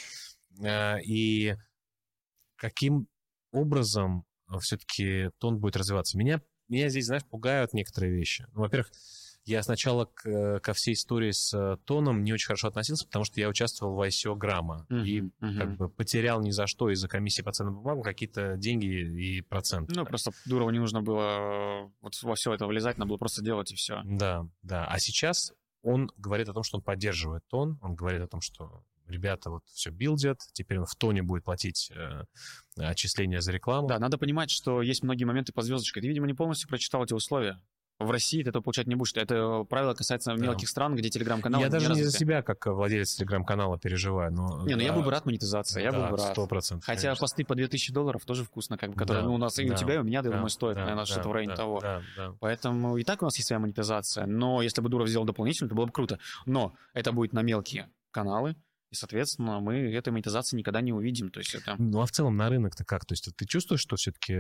И каким образом все-таки тон будет развиваться? Меня здесь, знаешь, пугают некоторые вещи. Ну, во-первых, я сначала ко всей истории с тоном не очень хорошо относился, потому что я участвовал в ICO Грамма и как бы потерял ни за что из-за комиссии по ценным бумагам какие-то деньги и проценты. Ну, просто Дурову не нужно было вот во все это влезать, надо было просто делать и все. Да. А сейчас он говорит о том, что он поддерживает тон, он говорит о том, что ребята вот все билдят, теперь он в тоне будет платить отчисления за рекламу. Да, надо понимать, что есть многие моменты по звездочкой. Ты, видимо, не полностью прочитал эти условия. В России ты это получать не будешь. Это правило касается мелких стран, где телеграм-каналы Я даже не за развиты. себя, как владелец телеграм-канала, переживаю. Но, Не, ну я был бы рад монетизации, я был бы рад. 100%. Хотя конечно. посты по $2000 тоже вкусно, как бы, которые, у нас и у тебя, и у меня, я думаю, стоят, наверное, что-то в районе того. Да. Поэтому и так у нас есть своя монетизация. Но если бы Дуров сделал дополнительно, это было бы круто. Но это будет на мелкие каналы. И, соответственно, мы этой монетизации никогда не увидим. То есть это... Ну, а в целом на рынок-то как? То есть ты чувствуешь, что все-таки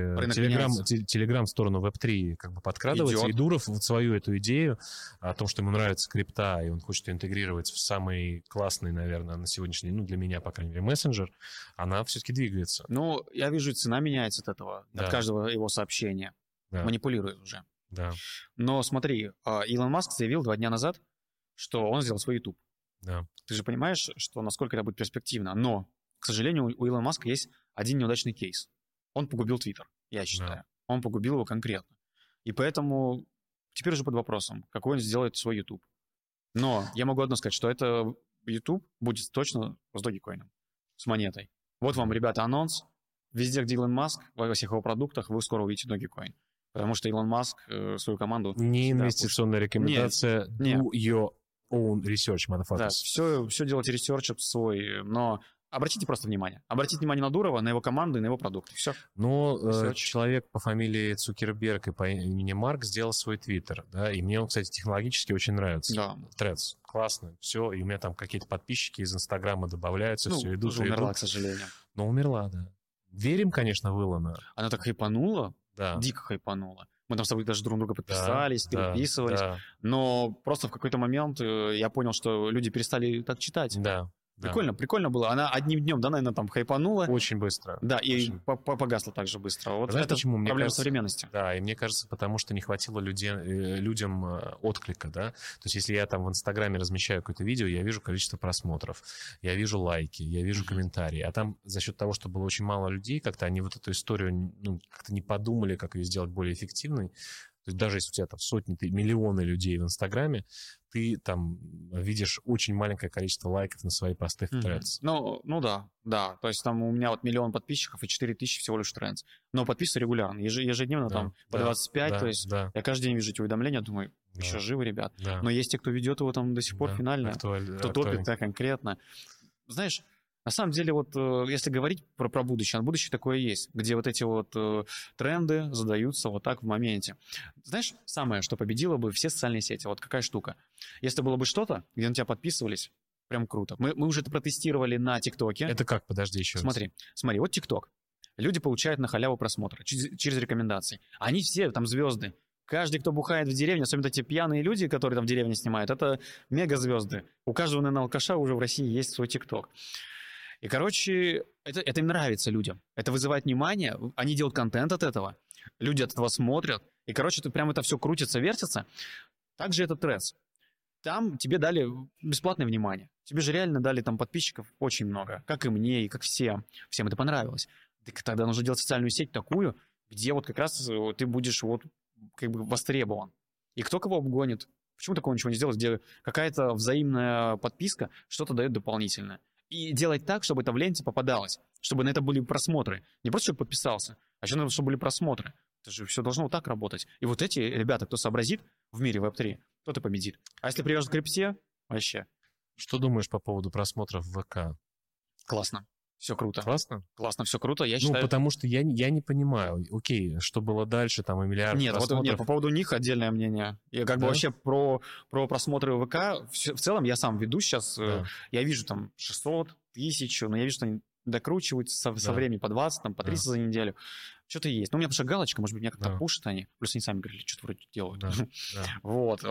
Telegram в сторону Web3 как бы подкрадывается? Идет. И Дуров вот свою эту идею о том, что ему нравится крипта, и он хочет ее интегрировать в самый классный, наверное, на сегодняшний день, ну, для меня, по крайней мере, мессенджер, она все-таки двигается. Ну, я вижу, цена меняется от этого, от каждого его сообщения. Да. Манипулирует уже. Да. Но смотри, Илон Маск заявил 2 дня назад, что он сделал свой YouTube. Да. Ты же понимаешь, что насколько это будет перспективно. Но, к сожалению, у Илона Маска есть один неудачный кейс. Он погубил Твиттер, я считаю. Да. Он погубил его конкретно. И поэтому теперь уже под вопросом, какой он сделает свой YouTube. Но я могу одно сказать, что это YouTube будет точно с Dogecoin, с монетой. Вот вам, ребята, анонс. Везде, где Илон Маск, во всех его продуктах, вы скоро увидите Dogecoin. Потому что Илон Маск свою команду... Не инвестиционная рекомендация. Нет. Do your own research, motherfuckers. Да, все делайте ресерч свой, но обратите просто внимание. Обратите внимание на Дурова, на его команду и на его продукты. Все. Но человек по фамилии Цукерберг и по имени Марк сделал свой твиттер, да, и мне он, кстати, технологически очень нравится. Да. Threads. Классно. Все, и у меня там какие-то подписчики из Инстаграма добавляются, все идут. Уже умерла, к сожалению. Но умерла, да. Верим, конечно, в Илона. Она так хайпанула, да. Дико хайпанула. Мы там с тобой даже друг на друга подписались, переписывались. Да. Но просто в какой-то момент я понял, что люди перестали так читать. Да. Прикольно было. Она одним днем, да, наверное, там хайпанула. Очень быстро. Да, и погасла так же быстро. Вот знаешь, это почему? Мне проблема кажется, современности. Да, и мне кажется, потому что не хватило людям отклика, да. То есть если я там в Инстаграме размещаю какое-то видео, я вижу количество просмотров, я вижу лайки, я вижу комментарии. А там за счет того, что было очень мало людей, как-то они вот эту историю как-то не подумали, как ее сделать более эффективной. То есть даже если у тебя там сотни, миллионы людей в Инстаграме, ты там видишь очень маленькое количество лайков на свои посты в Threads. Ну да. То есть там у меня вот 1 миллион подписчиков и 4000 всего лишь Threads. Но подписываю регулярно, ежедневно там по 25. То есть я каждый день вижу эти уведомления, думаю, еще живы, ребят. Да. Но есть те, кто ведет его там до сих пор финально. Кто топит, да, конкретно. Знаешь, на самом деле, вот если говорить про будущее, будущее такое есть, где вот эти вот тренды задаются вот так в моменте. Знаешь, самое, что победило бы все социальные сети, вот какая штука. Если было бы что-то, где на тебя подписывались, прям круто. Мы уже это протестировали на ТикТоке. Это как? Подожди еще раз. Смотри, вот ТикТок. Люди получают на халяву просмотра через рекомендации. Они все там звезды. Каждый, кто бухает в деревне, особенно эти пьяные люди, которые там в деревне снимают, это мегазвезды. У каждого, наверное, алкаша уже в России есть свой ТикТок. И, короче, это им нравится людям. Это вызывает внимание, они делают контент от этого, люди от этого смотрят. И, короче, прям это все крутится, вертится. Также это Threads. Там тебе дали бесплатное внимание. Тебе же реально дали там подписчиков очень много. Как и мне, и как всем. Всем это понравилось. Так тогда нужно делать социальную сеть такую, где вот как раз ты будешь вот как бы востребован. И кто кого обгонит. Почему такого ничего не сделать, где какая-то взаимная подписка что-то дает дополнительное. И делать так, чтобы это в ленте попадалось, чтобы на это были просмотры. Не просто, чтобы подписался, а еще надо, чтобы были просмотры. Это же все должно вот так работать. И вот эти ребята, кто сообразит в мире Web3, тот и победит. А если привяжут к крипте, вообще. Что думаешь по поводу просмотров в ВК? Классно. Все круто. Классно? Классно, все круто. Я считаю... потому что я не понимаю. Окей, что было дальше, там и миллиард просмотров. Нет, по поводу них отдельное мнение. Я как бы вообще про просмотры ВК, в целом я сам веду сейчас, я вижу там 600, 1000, но я вижу, что они докручивают со временем по 20, там, по 30 за неделю. Что-то есть. Ну, у меня потому что галочка, может быть, меня как-то пушат они. Плюс они сами говорили, что-то вроде делают. Вот.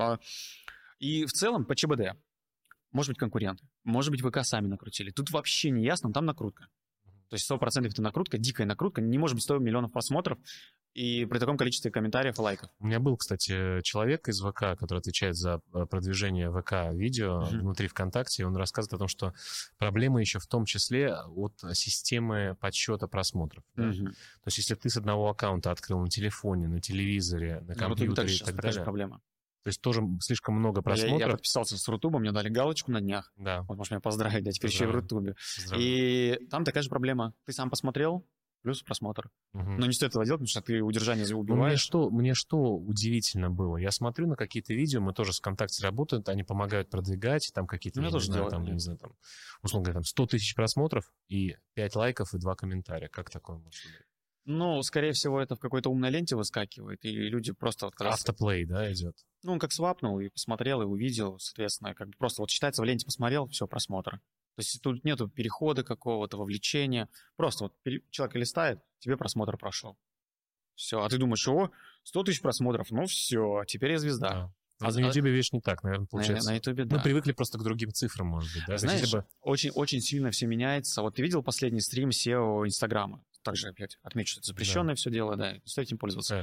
И в целом по ЧБД. Может быть, конкуренты. Может быть, ВК сами накрутили. Тут вообще не ясно, там накрутка. То есть 100% это накрутка, дикая накрутка. Не может быть 100 миллионов просмотров и при таком количестве комментариев и лайков. У меня был, кстати, человек из ВК, который отвечает за продвижение ВК-видео внутри ВКонтакте. Он рассказывает о том, что проблема еще в том числе от системы подсчета просмотров. Да? То есть если ты с одного аккаунта открыл на телефоне, на телевизоре, на компьютере и так далее. Проблема. То есть тоже слишком много Я просмотров. подписался с Рутубом, мне дали галочку на днях. Да. Вот, можешь меня поздравить, да, теперь еще и в Рутубе. Поздравляю. И там такая же проблема. Ты сам посмотрел, плюс просмотр. Мгм. Но не стоит этого делать, потому что ты удержание Ну, убиваешь. мне что удивительно было. Я смотрю на какие-то видео, мы тоже с ВКонтакте работают, они помогают продвигать, там какие-то, Ну, я я не тоже знаю, делаю, там, да. не знаю, там, условно говоря, там 100 тысяч просмотров и 5 лайков и 2 комментария. Как такое может быть? Ну, скорее всего, это в какой-то умной ленте выскакивает, и люди просто вот как раз... Автоплей, да, идет? Ну, он как свапнул и посмотрел, и увидел, соответственно, как бы просто вот считается в ленте посмотрел, все, просмотр. То есть тут нету перехода какого-то, вовлечения. Просто вот человек листает, тебе просмотр прошел. Все, а ты думаешь, о, 100 тысяч просмотров, ну все, теперь я звезда. Да. А на YouTube, видишь, не так, наверное, получается. На YouTube, Мы да. привыкли просто к другим цифрам, может быть, да? То есть Знаешь, если бы- очень сильно все меняется. Вот ты видел последний стрим SEO Инстаграма? Также опять отмечу, что это запрещенное все дело, да, не стоит этим пользоваться.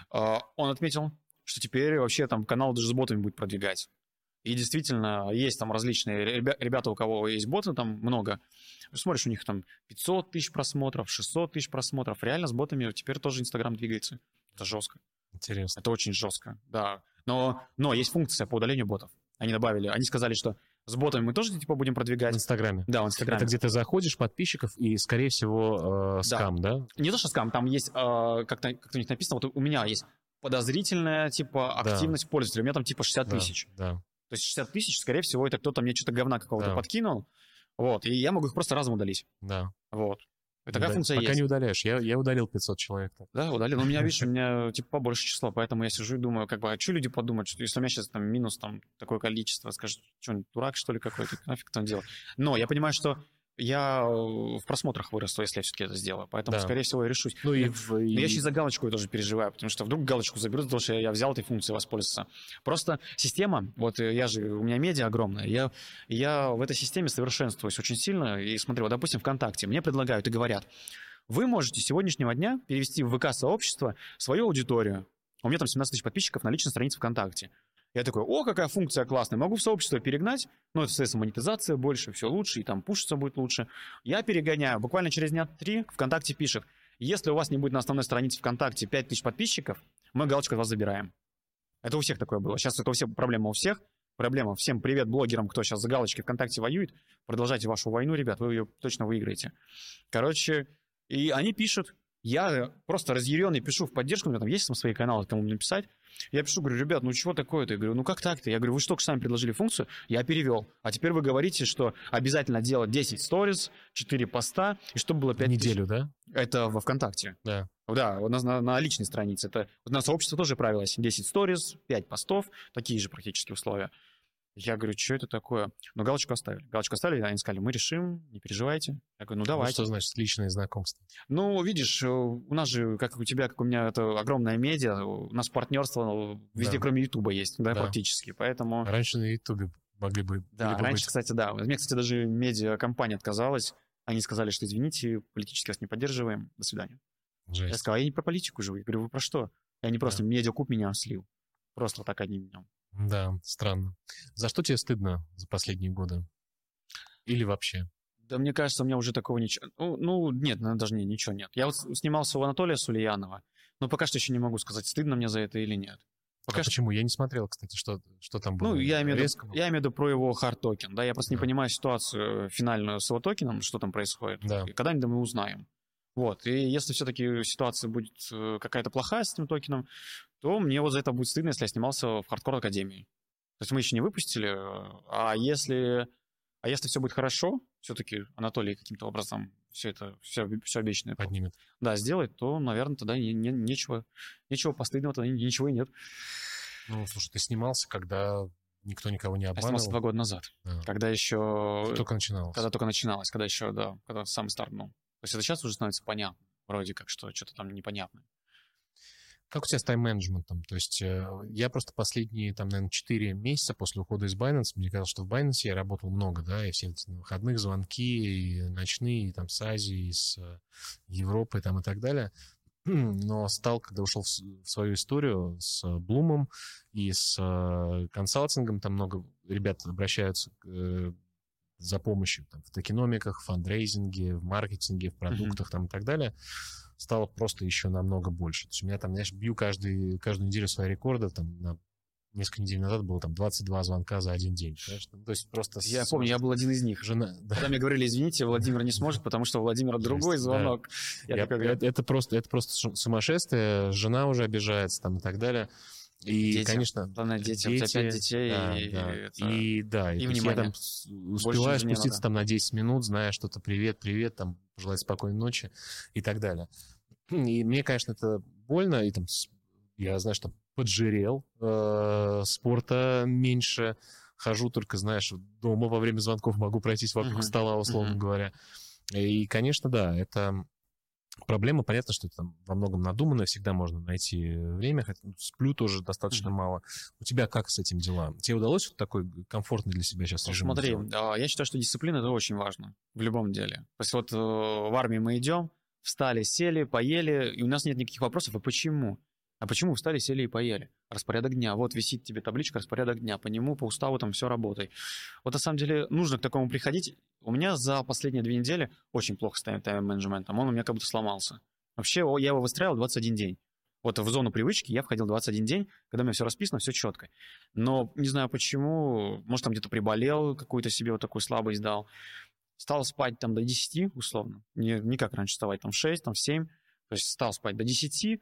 Он отметил, что теперь вообще там канал даже с ботами будет продвигать. И действительно, есть там различные ребята, у кого есть боты, там много. Смотришь, у них там 500 тысяч просмотров, 600 тысяч просмотров. Реально с ботами теперь тоже Инстаграм двигается. Это жестко. Интересно. Это очень жестко, да. Но есть функция по удалению ботов. Они добавили, они сказали, что с ботами мы тоже типа будем В продвигать. Инстаграме. Да, в Инстаграме. Это где ты заходишь, подписчиков, и, скорее всего, скам, да? Не то, что скам, там есть, как-то у них написано, вот у меня есть подозрительная, типа, активность пользователя. У меня там типа 60 Да, тысяч. да. То есть 60 тысяч, скорее всего, это кто-то мне что-то говна какого-то Да. подкинул. Вот, и я могу их просто разом удалить. Да. Вот. И такая Да, функция пока есть. не удаляешь. Я удалил 500 человек. Да, удалил. Но у меня, видишь, у меня типа побольше число, поэтому я сижу и думаю, как бы, а что люди подумают, что если у меня сейчас там минус там такое количество, скажут, что он дурак, что ли, какой-то, нафиг там делать. Но я понимаю, что я в просмотрах вырасту, если я все-таки это сделаю, поэтому, Да. скорее всего, я решусь. Ну и... Но я еще и за галочку тоже переживаю, потому что вдруг галочку заберут, потому что я взял этой функцией воспользоваться. Просто система, вот у меня медиа огромная, я в этой системе совершенствуюсь очень сильно, и смотрю, вот, допустим, ВКонтакте, мне предлагают и говорят, вы можете с сегодняшнего дня перевести в ВК-сообщество свою аудиторию. У меня там 17 тысяч подписчиков на личной странице ВКонтакте. Я такой, о, какая функция классная, могу в сообщество перегнать, ну, это, соответственно, монетизация больше, все лучше, и там пушиться будет лучше. Я перегоняю, буквально через дня 3 ВКонтакте пишет, если у вас не будет на основной странице ВКонтакте 5 тысяч подписчиков, мы галочку от вас забираем. Это у всех такое было. Сейчас это проблема у всех. Проблема. Всем привет блогерам, кто сейчас за галочки ВКонтакте воюет. Продолжайте вашу войну, ребят, вы ее точно выиграете. Короче, и они пишут, я просто разъяренный пишу в поддержку, у меня там есть там свои каналы, кому написать. Я пишу, говорю, ребят, ну чего такое-то? Я говорю, ну как так-то? Я говорю, вы же только сами предложили функцию, я перевел. А теперь вы говорите, что обязательно делать 10 сториз, 4 поста, и чтобы было 5 неделю, да? Это во ВКонтакте. Да. Да, у нас на личной странице. Это вот на сообществе тоже правило 10 сториз, 5 постов, такие же практически условия. Я говорю, что это такое? Ну, галочку оставили. Галочку оставили, они сказали, мы решим, не переживайте. Я говорю, ну, давайте. Что значит личное знакомство? Ну, видишь, у нас же, как у тебя, как у меня, это огромное медиа, у нас партнерство везде, кроме Ютуба есть, да, практически, поэтому... Раньше на Ютубе могли бы... Да, раньше, кстати, да. Мне, кстати, даже медиакомпания отказалась. Они сказали, что, извините, политически вас не поддерживаем, до свидания. Жесть. Я сказал, я не про политику живу. Я говорю, вы про что? Я не просто медиакуб меня слил. Просто вот так одним днем. Да, странно. За что тебе стыдно за последние годы? Или вообще? Да мне кажется, у меня уже такого ничего... Ну, нет, даже ничего нет. Я вот снимался у Анатолия Сулиянова, но пока что еще не могу сказать, стыдно мне за это или нет. Пока почему? Я не смотрел, кстати, что там было. Ну, я имею в виду про его хард-токен, да, я просто не понимаю ситуацию финальную с его токеном, что там происходит. Да. Когда-нибудь мы узнаем. Вот, и если все-таки ситуация будет какая-то плохая с этим токеном, то мне вот за это будет стыдно, если я снимался в Хардкор Академии. То есть мы еще не выпустили, а если все будет хорошо, все-таки Анатолий каким-то образом все обещанное поднимет. Да, сделает, то, наверное, тогда нечего постыдного, тогда ничего и нет. Ну, слушай, ты снимался, когда никто никого не обманывал? Я снимался 2 года назад, когда еще... Только начиналось. Когда только начиналось, когда еще, да, когда самый старт был. То есть это сейчас уже становится понятно, вроде как, что что-то там непонятное. Как у тебя с тайм-менеджментом? То есть я просто последние, там, наверное, 4 месяца после ухода из Binance, мне казалось, что в Binance я работал много, да, и все эти выходных звонки, и ночные, и там с Азии, и с Европы, там, и так далее. Но стал, когда ушел в свою историю с Блумом и с консалтингом, там много ребят обращаются за помощью там, в токеномиках, в фандрейзинге, в маркетинге, в продуктах там, и так далее, стало просто еще намного больше. То есть у меня там, знаешь, бью каждую неделю свои рекорды там, на несколько недель назад было там 22 звонка за один день. То есть просто... Я помню, я был один из них. Жена... Когда мне говорили, извините, Владимир не сможет, потому что у Владимира другой звонок. Да. Это просто сумасшествие. Жена уже обижается там и так далее. И, детям. конечно, главное, детям, дети, 5 детей. И я там успеваю спуститься там на 10 минут, зная что-то привет, там, пожелать спокойной ночи и так далее. И мне, конечно, это больно, и там я, знаешь, там поджирел, спорта меньше, хожу только, знаешь, дома во время звонков могу пройтись вокруг стола, условно говоря. И, конечно, да, это... Проблема, понятно, что это там во многом надуманная, всегда можно найти время, хотя сплю тоже достаточно мало. У тебя как с этим дела? Тебе удалось вот такой комфортный для себя сейчас режим? Смотри, я считаю, что дисциплина — это очень важно в любом деле. То есть вот в армии мы идем, встали, сели, поели, и у нас нет никаких вопросов, а почему? А почему встали, сели и поели? Распорядок дня. Вот висит тебе табличка «Распорядок дня». По нему, по уставу там все работай. Вот на самом деле нужно к такому приходить. У меня за последние 2 недели очень плохо с тайм-менеджментом. Он у меня как будто сломался. Вообще, я его выстраивал 21 день. Вот в зону привычки я входил 21 день, когда у меня все расписано, все четко. Но не знаю почему, может, там где-то приболел, какую-то себе вот такую слабость дал. Стал спать там до 10, условно. Не как раньше вставать, там в 6, там в 7. То есть стал спать до 10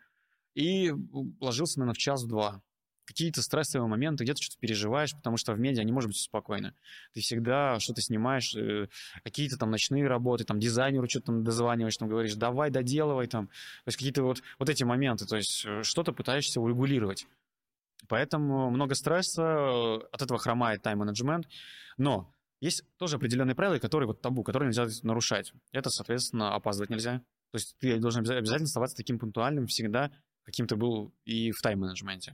и ложился, наверное, в час-два. Какие-то стрессовые моменты, где-то что-то переживаешь, потому что в медиа не может быть все спокойно. Ты всегда что-то снимаешь, какие-то там ночные работы, там дизайнеру что-то там дозваниваешь, там говоришь, давай, доделывай там. То есть какие-то вот эти моменты, то есть что-то пытаешься урегулировать. Поэтому много стресса, от этого хромает тайм-менеджмент. Но есть тоже определенные правила, которые вот табу, которые нельзя нарушать. Это, соответственно, опаздывать нельзя. То есть ты должен обязательно оставаться таким пунктуальным всегда, каким ты был и в тайм-менеджменте.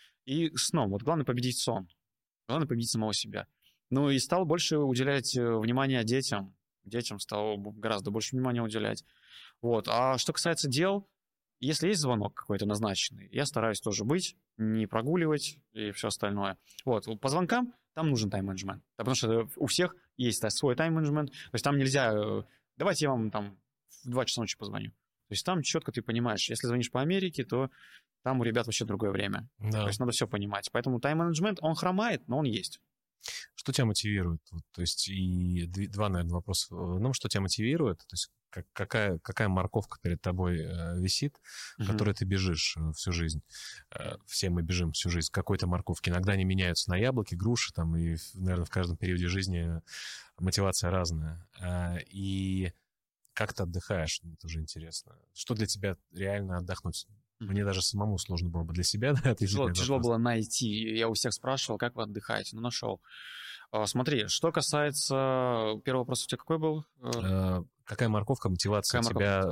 И сном. Вот главное победить сон. Главное победить самого себя. Ну и стал больше уделять внимание детям. Детям стал гораздо больше внимания уделять. Вот. А что касается дел, если есть звонок какой-то назначенный, я стараюсь тоже быть, не прогуливать и все остальное. Вот. По звонкам там нужен тайм-менеджмент. Потому что у всех есть свой тайм-менеджмент. То есть там нельзя... Давайте я вам там в 2 часа ночи позвоню. То есть там четко ты понимаешь, если звонишь по Америке, то там у ребят вообще другое время. Да. То есть надо все понимать. Поэтому тайм-менеджмент, он хромает, но он есть. Что тебя мотивирует? То есть и 2, наверное, вопроса. Ну, что тебя мотивирует? То есть какая морковка перед тобой висит, которой ты бежишь всю жизнь? Все мы бежим всю жизнь. Какой-то морковки. Иногда они меняются на яблоки, груши, там, и, наверное, в каждом периоде жизни мотивация разная. И как ты отдыхаешь? Мне тоже интересно. Что для тебя реально отдохнуть? Мне даже самому сложно было бы для себя, да, ответить. Тяжело было найти. Я у всех спрашивал, как вы отдыхаете. Ну, нашел. Смотри, что касается... Первый вопрос у тебя какой был? Какая морковка, мотивация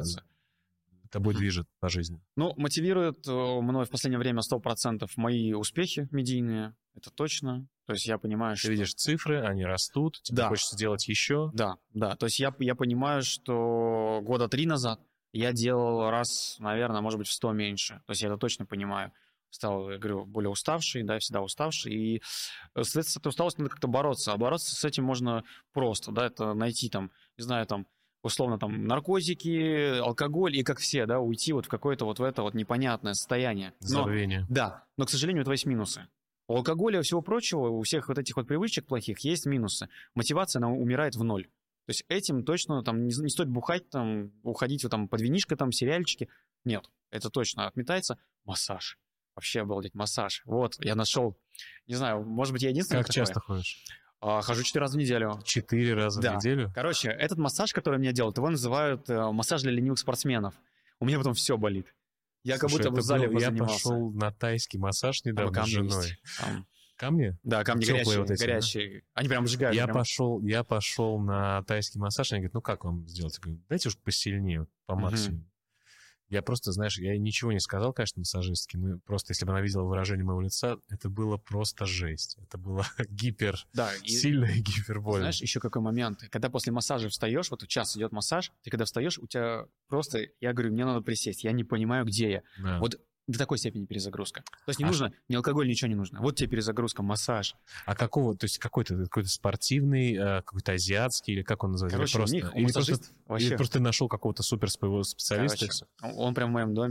тобой движет по жизни? Ну, мотивирует мной в последнее время 100% мои успехи медийные. Это точно. То есть я понимаю, что... Ты видишь цифры, они растут, тебе хочется делать еще. Да. То есть я понимаю, что 3 года назад я делал раз, наверное, может быть, в 100 меньше. То есть я это точно понимаю. Стал, я говорю, более уставший, да, всегда уставший. И, соответственно, с этой усталостью надо как-то бороться. А бороться с этим можно просто, да, это найти там, не знаю, там, условно, там, наркотики, алкоголь, и как все, да, уйти вот в какое-то вот в это вот непонятное состояние. Забвение. Да, но, к сожалению, это есть минусы. У алкоголя и всего прочего, у всех вот этих вот привычек плохих есть минусы. Мотивация, она умирает в ноль. То есть этим точно там не стоит бухать, там, уходить вот, там, под винишко, там, сериальчики. Нет, это точно отметается. Массаж. Вообще обалдеть, массаж. Вот, я нашел. Не знаю, может быть, я единственный. Как часто ходишь? Хожу 4 раза в неделю. 4 раза в неделю? Короче, этот массаж, который меня делают, его называют массаж для ленивых спортсменов. У меня потом все болит. Я как будто в зале позанимался. Я пошел на тайский массаж недавно с женой. Камни? Да, камни горячие, вот эти, горячие. Да? Они прям сжигают. Я пошел на тайский массаж, они говорят, ну как вам сделать? Я говорю, дайте уж посильнее, по максимуму. Я просто, знаешь, я ничего не сказал, конечно, массажистке, но просто, если бы она видела выражение моего лица, это было просто жесть. Это было сильно и гипербольно. Знаешь, еще какой момент. Когда после массажа встаешь, вот час идет массаж, ты когда встаешь, у тебя просто, я говорю, мне надо присесть, я не понимаю, где я. Да. Вот до такой степени перезагрузка. То есть не нужно, ни алкоголь, ничего не нужно. Вот тебе перезагрузка, массаж. А какого, то есть какой-то спортивный, какой-то азиатский, или как он называется? Короче, просто, у них массажист или просто ты нашел какого-то супер своего специалиста? Короче, он прям в моем доме.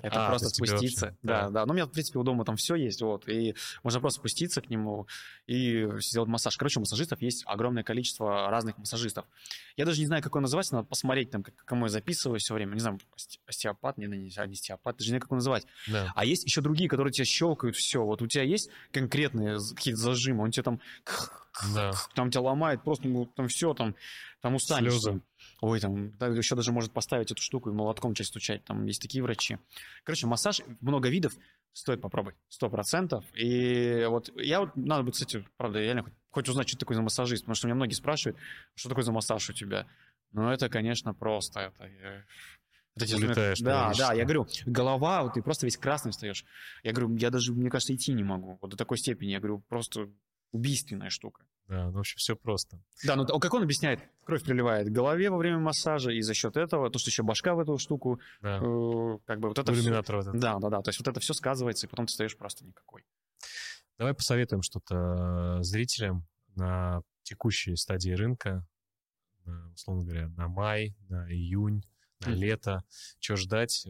Это то просто есть тебе спуститься. вообще, Да, да. Ну, у меня, в принципе, у дома там все есть, вот. И можно просто спуститься к нему и сделать массаж. Короче, у массажистов есть огромное количество разных массажистов. Я даже не знаю, как он называется, надо посмотреть, там, кому я записываю все время. Не знаю, остеопат, не остеопат, даже не знаю, как его называть. Да. А есть еще другие, которые тебя щелкают, все. Вот у тебя есть конкретные какие-то зажимы, он тебе там... Да. Там тебя ломает, просто ну, там все, там устанешь. Слезы. Ой, там еще даже может поставить эту штуку и молотком часть стучать. Там есть такие врачи. Короче, массаж, много видов, стоит попробовать, 100%. И вот я вот, надо будет, кстати, правда, реально хоть узнать, что такое за массажист, потому что меня многие спрашивают, что такое за массаж у тебя. Ну, это, конечно, просто. Улетаешь да, периодически. я говорю, голова, вот ты просто весь красный встаешь. Я говорю, я даже, мне кажется, идти не могу. Вот до такой степени. Я говорю, просто убийственная штука. Да, ну, в общем, все просто. Да, ну как он объясняет, кровь приливает к голове во время массажа, и за счет этого, то, что еще башка в эту штуку, Да. как бы вот это Иллюминатор все... вот этот. Да, то есть вот это все сказывается, и потом ты стоишь просто никакой. Давай посоветуем что-то зрителям на текущей стадии рынка, условно говоря, на май, на июнь, на лето. Что ждать,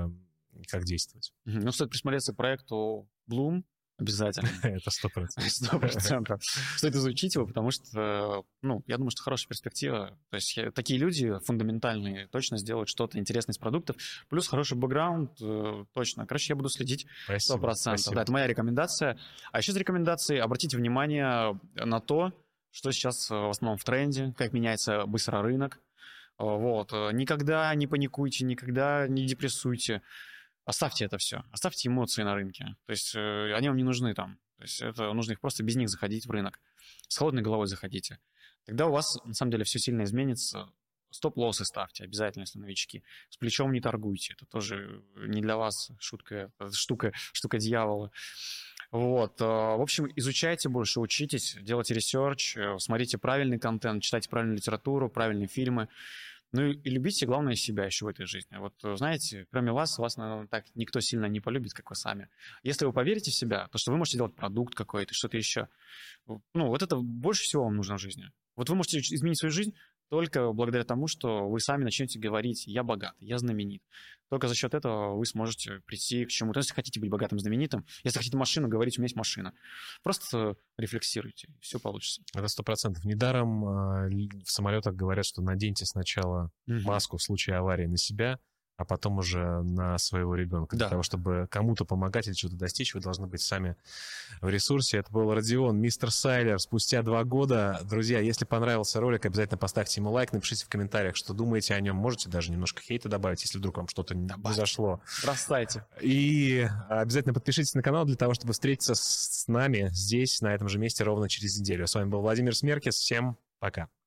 как действовать? Ну, стоит присмотреться к проекту Bloom обязательно. Это 100%. 100%. Стоит изучить его, потому что, ну, я думаю, что хорошая перспектива. То есть такие люди фундаментальные точно сделают что-то интересное из продуктов. Плюс хороший бэкграунд, точно. Короче, я буду следить 100%. Спасибо. Да, это моя рекомендация. А еще из рекомендаций обратите внимание на то, что сейчас в основном в тренде, как меняется быстро рынок. Вот. Никогда не паникуйте, никогда не депрессуйте. Оставьте это все. Оставьте эмоции на рынке. То есть они вам не нужны там. То есть это нужно их просто без них заходить в рынок. С холодной головой заходите. Тогда у вас, на самом деле, все сильно изменится. Стоп-лоссы ставьте обязательно, если новички. С плечом не торгуйте. Это тоже не для вас штука дьявола. Вот. В общем, изучайте больше, учитесь, делайте ресерч, смотрите правильный контент, читайте правильную литературу, правильные фильмы. Ну и любите, главное, себя еще в этой жизни. Вот знаете, кроме вас, наверное, так никто сильно не полюбит, как вы сами. Если вы поверите в себя, то что вы можете делать продукт какой-то, что-то еще. Ну, вот это больше всего вам нужно в жизни. Вот вы можете изменить свою жизнь только благодаря тому, что вы сами начнете говорить «я богат, я знаменит». Только за счет этого вы сможете прийти к чему-то. Если хотите быть богатым, знаменитым, если хотите машину, говорите «у меня есть машина». Просто рефлексируйте, и все получится. Это 100%. Недаром в самолетах говорят, что наденьте сначала маску в случае аварии на себя, а потом уже на своего ребенка. Да. Для того, чтобы кому-то помогать или что-то достичь, вы должны быть сами в ресурсе. Это был Родион, мистер Сайлер, спустя 2 года. Друзья, если понравился ролик, обязательно поставьте ему лайк, напишите в комментариях, что думаете о нем. Можете даже немножко хейта добавить, если вдруг вам что-то не зашло. Бросайте. И обязательно подпишитесь на канал для того, чтобы встретиться с нами здесь, на этом же месте, ровно через неделю. С вами был Владимир Смеркис. Всем пока.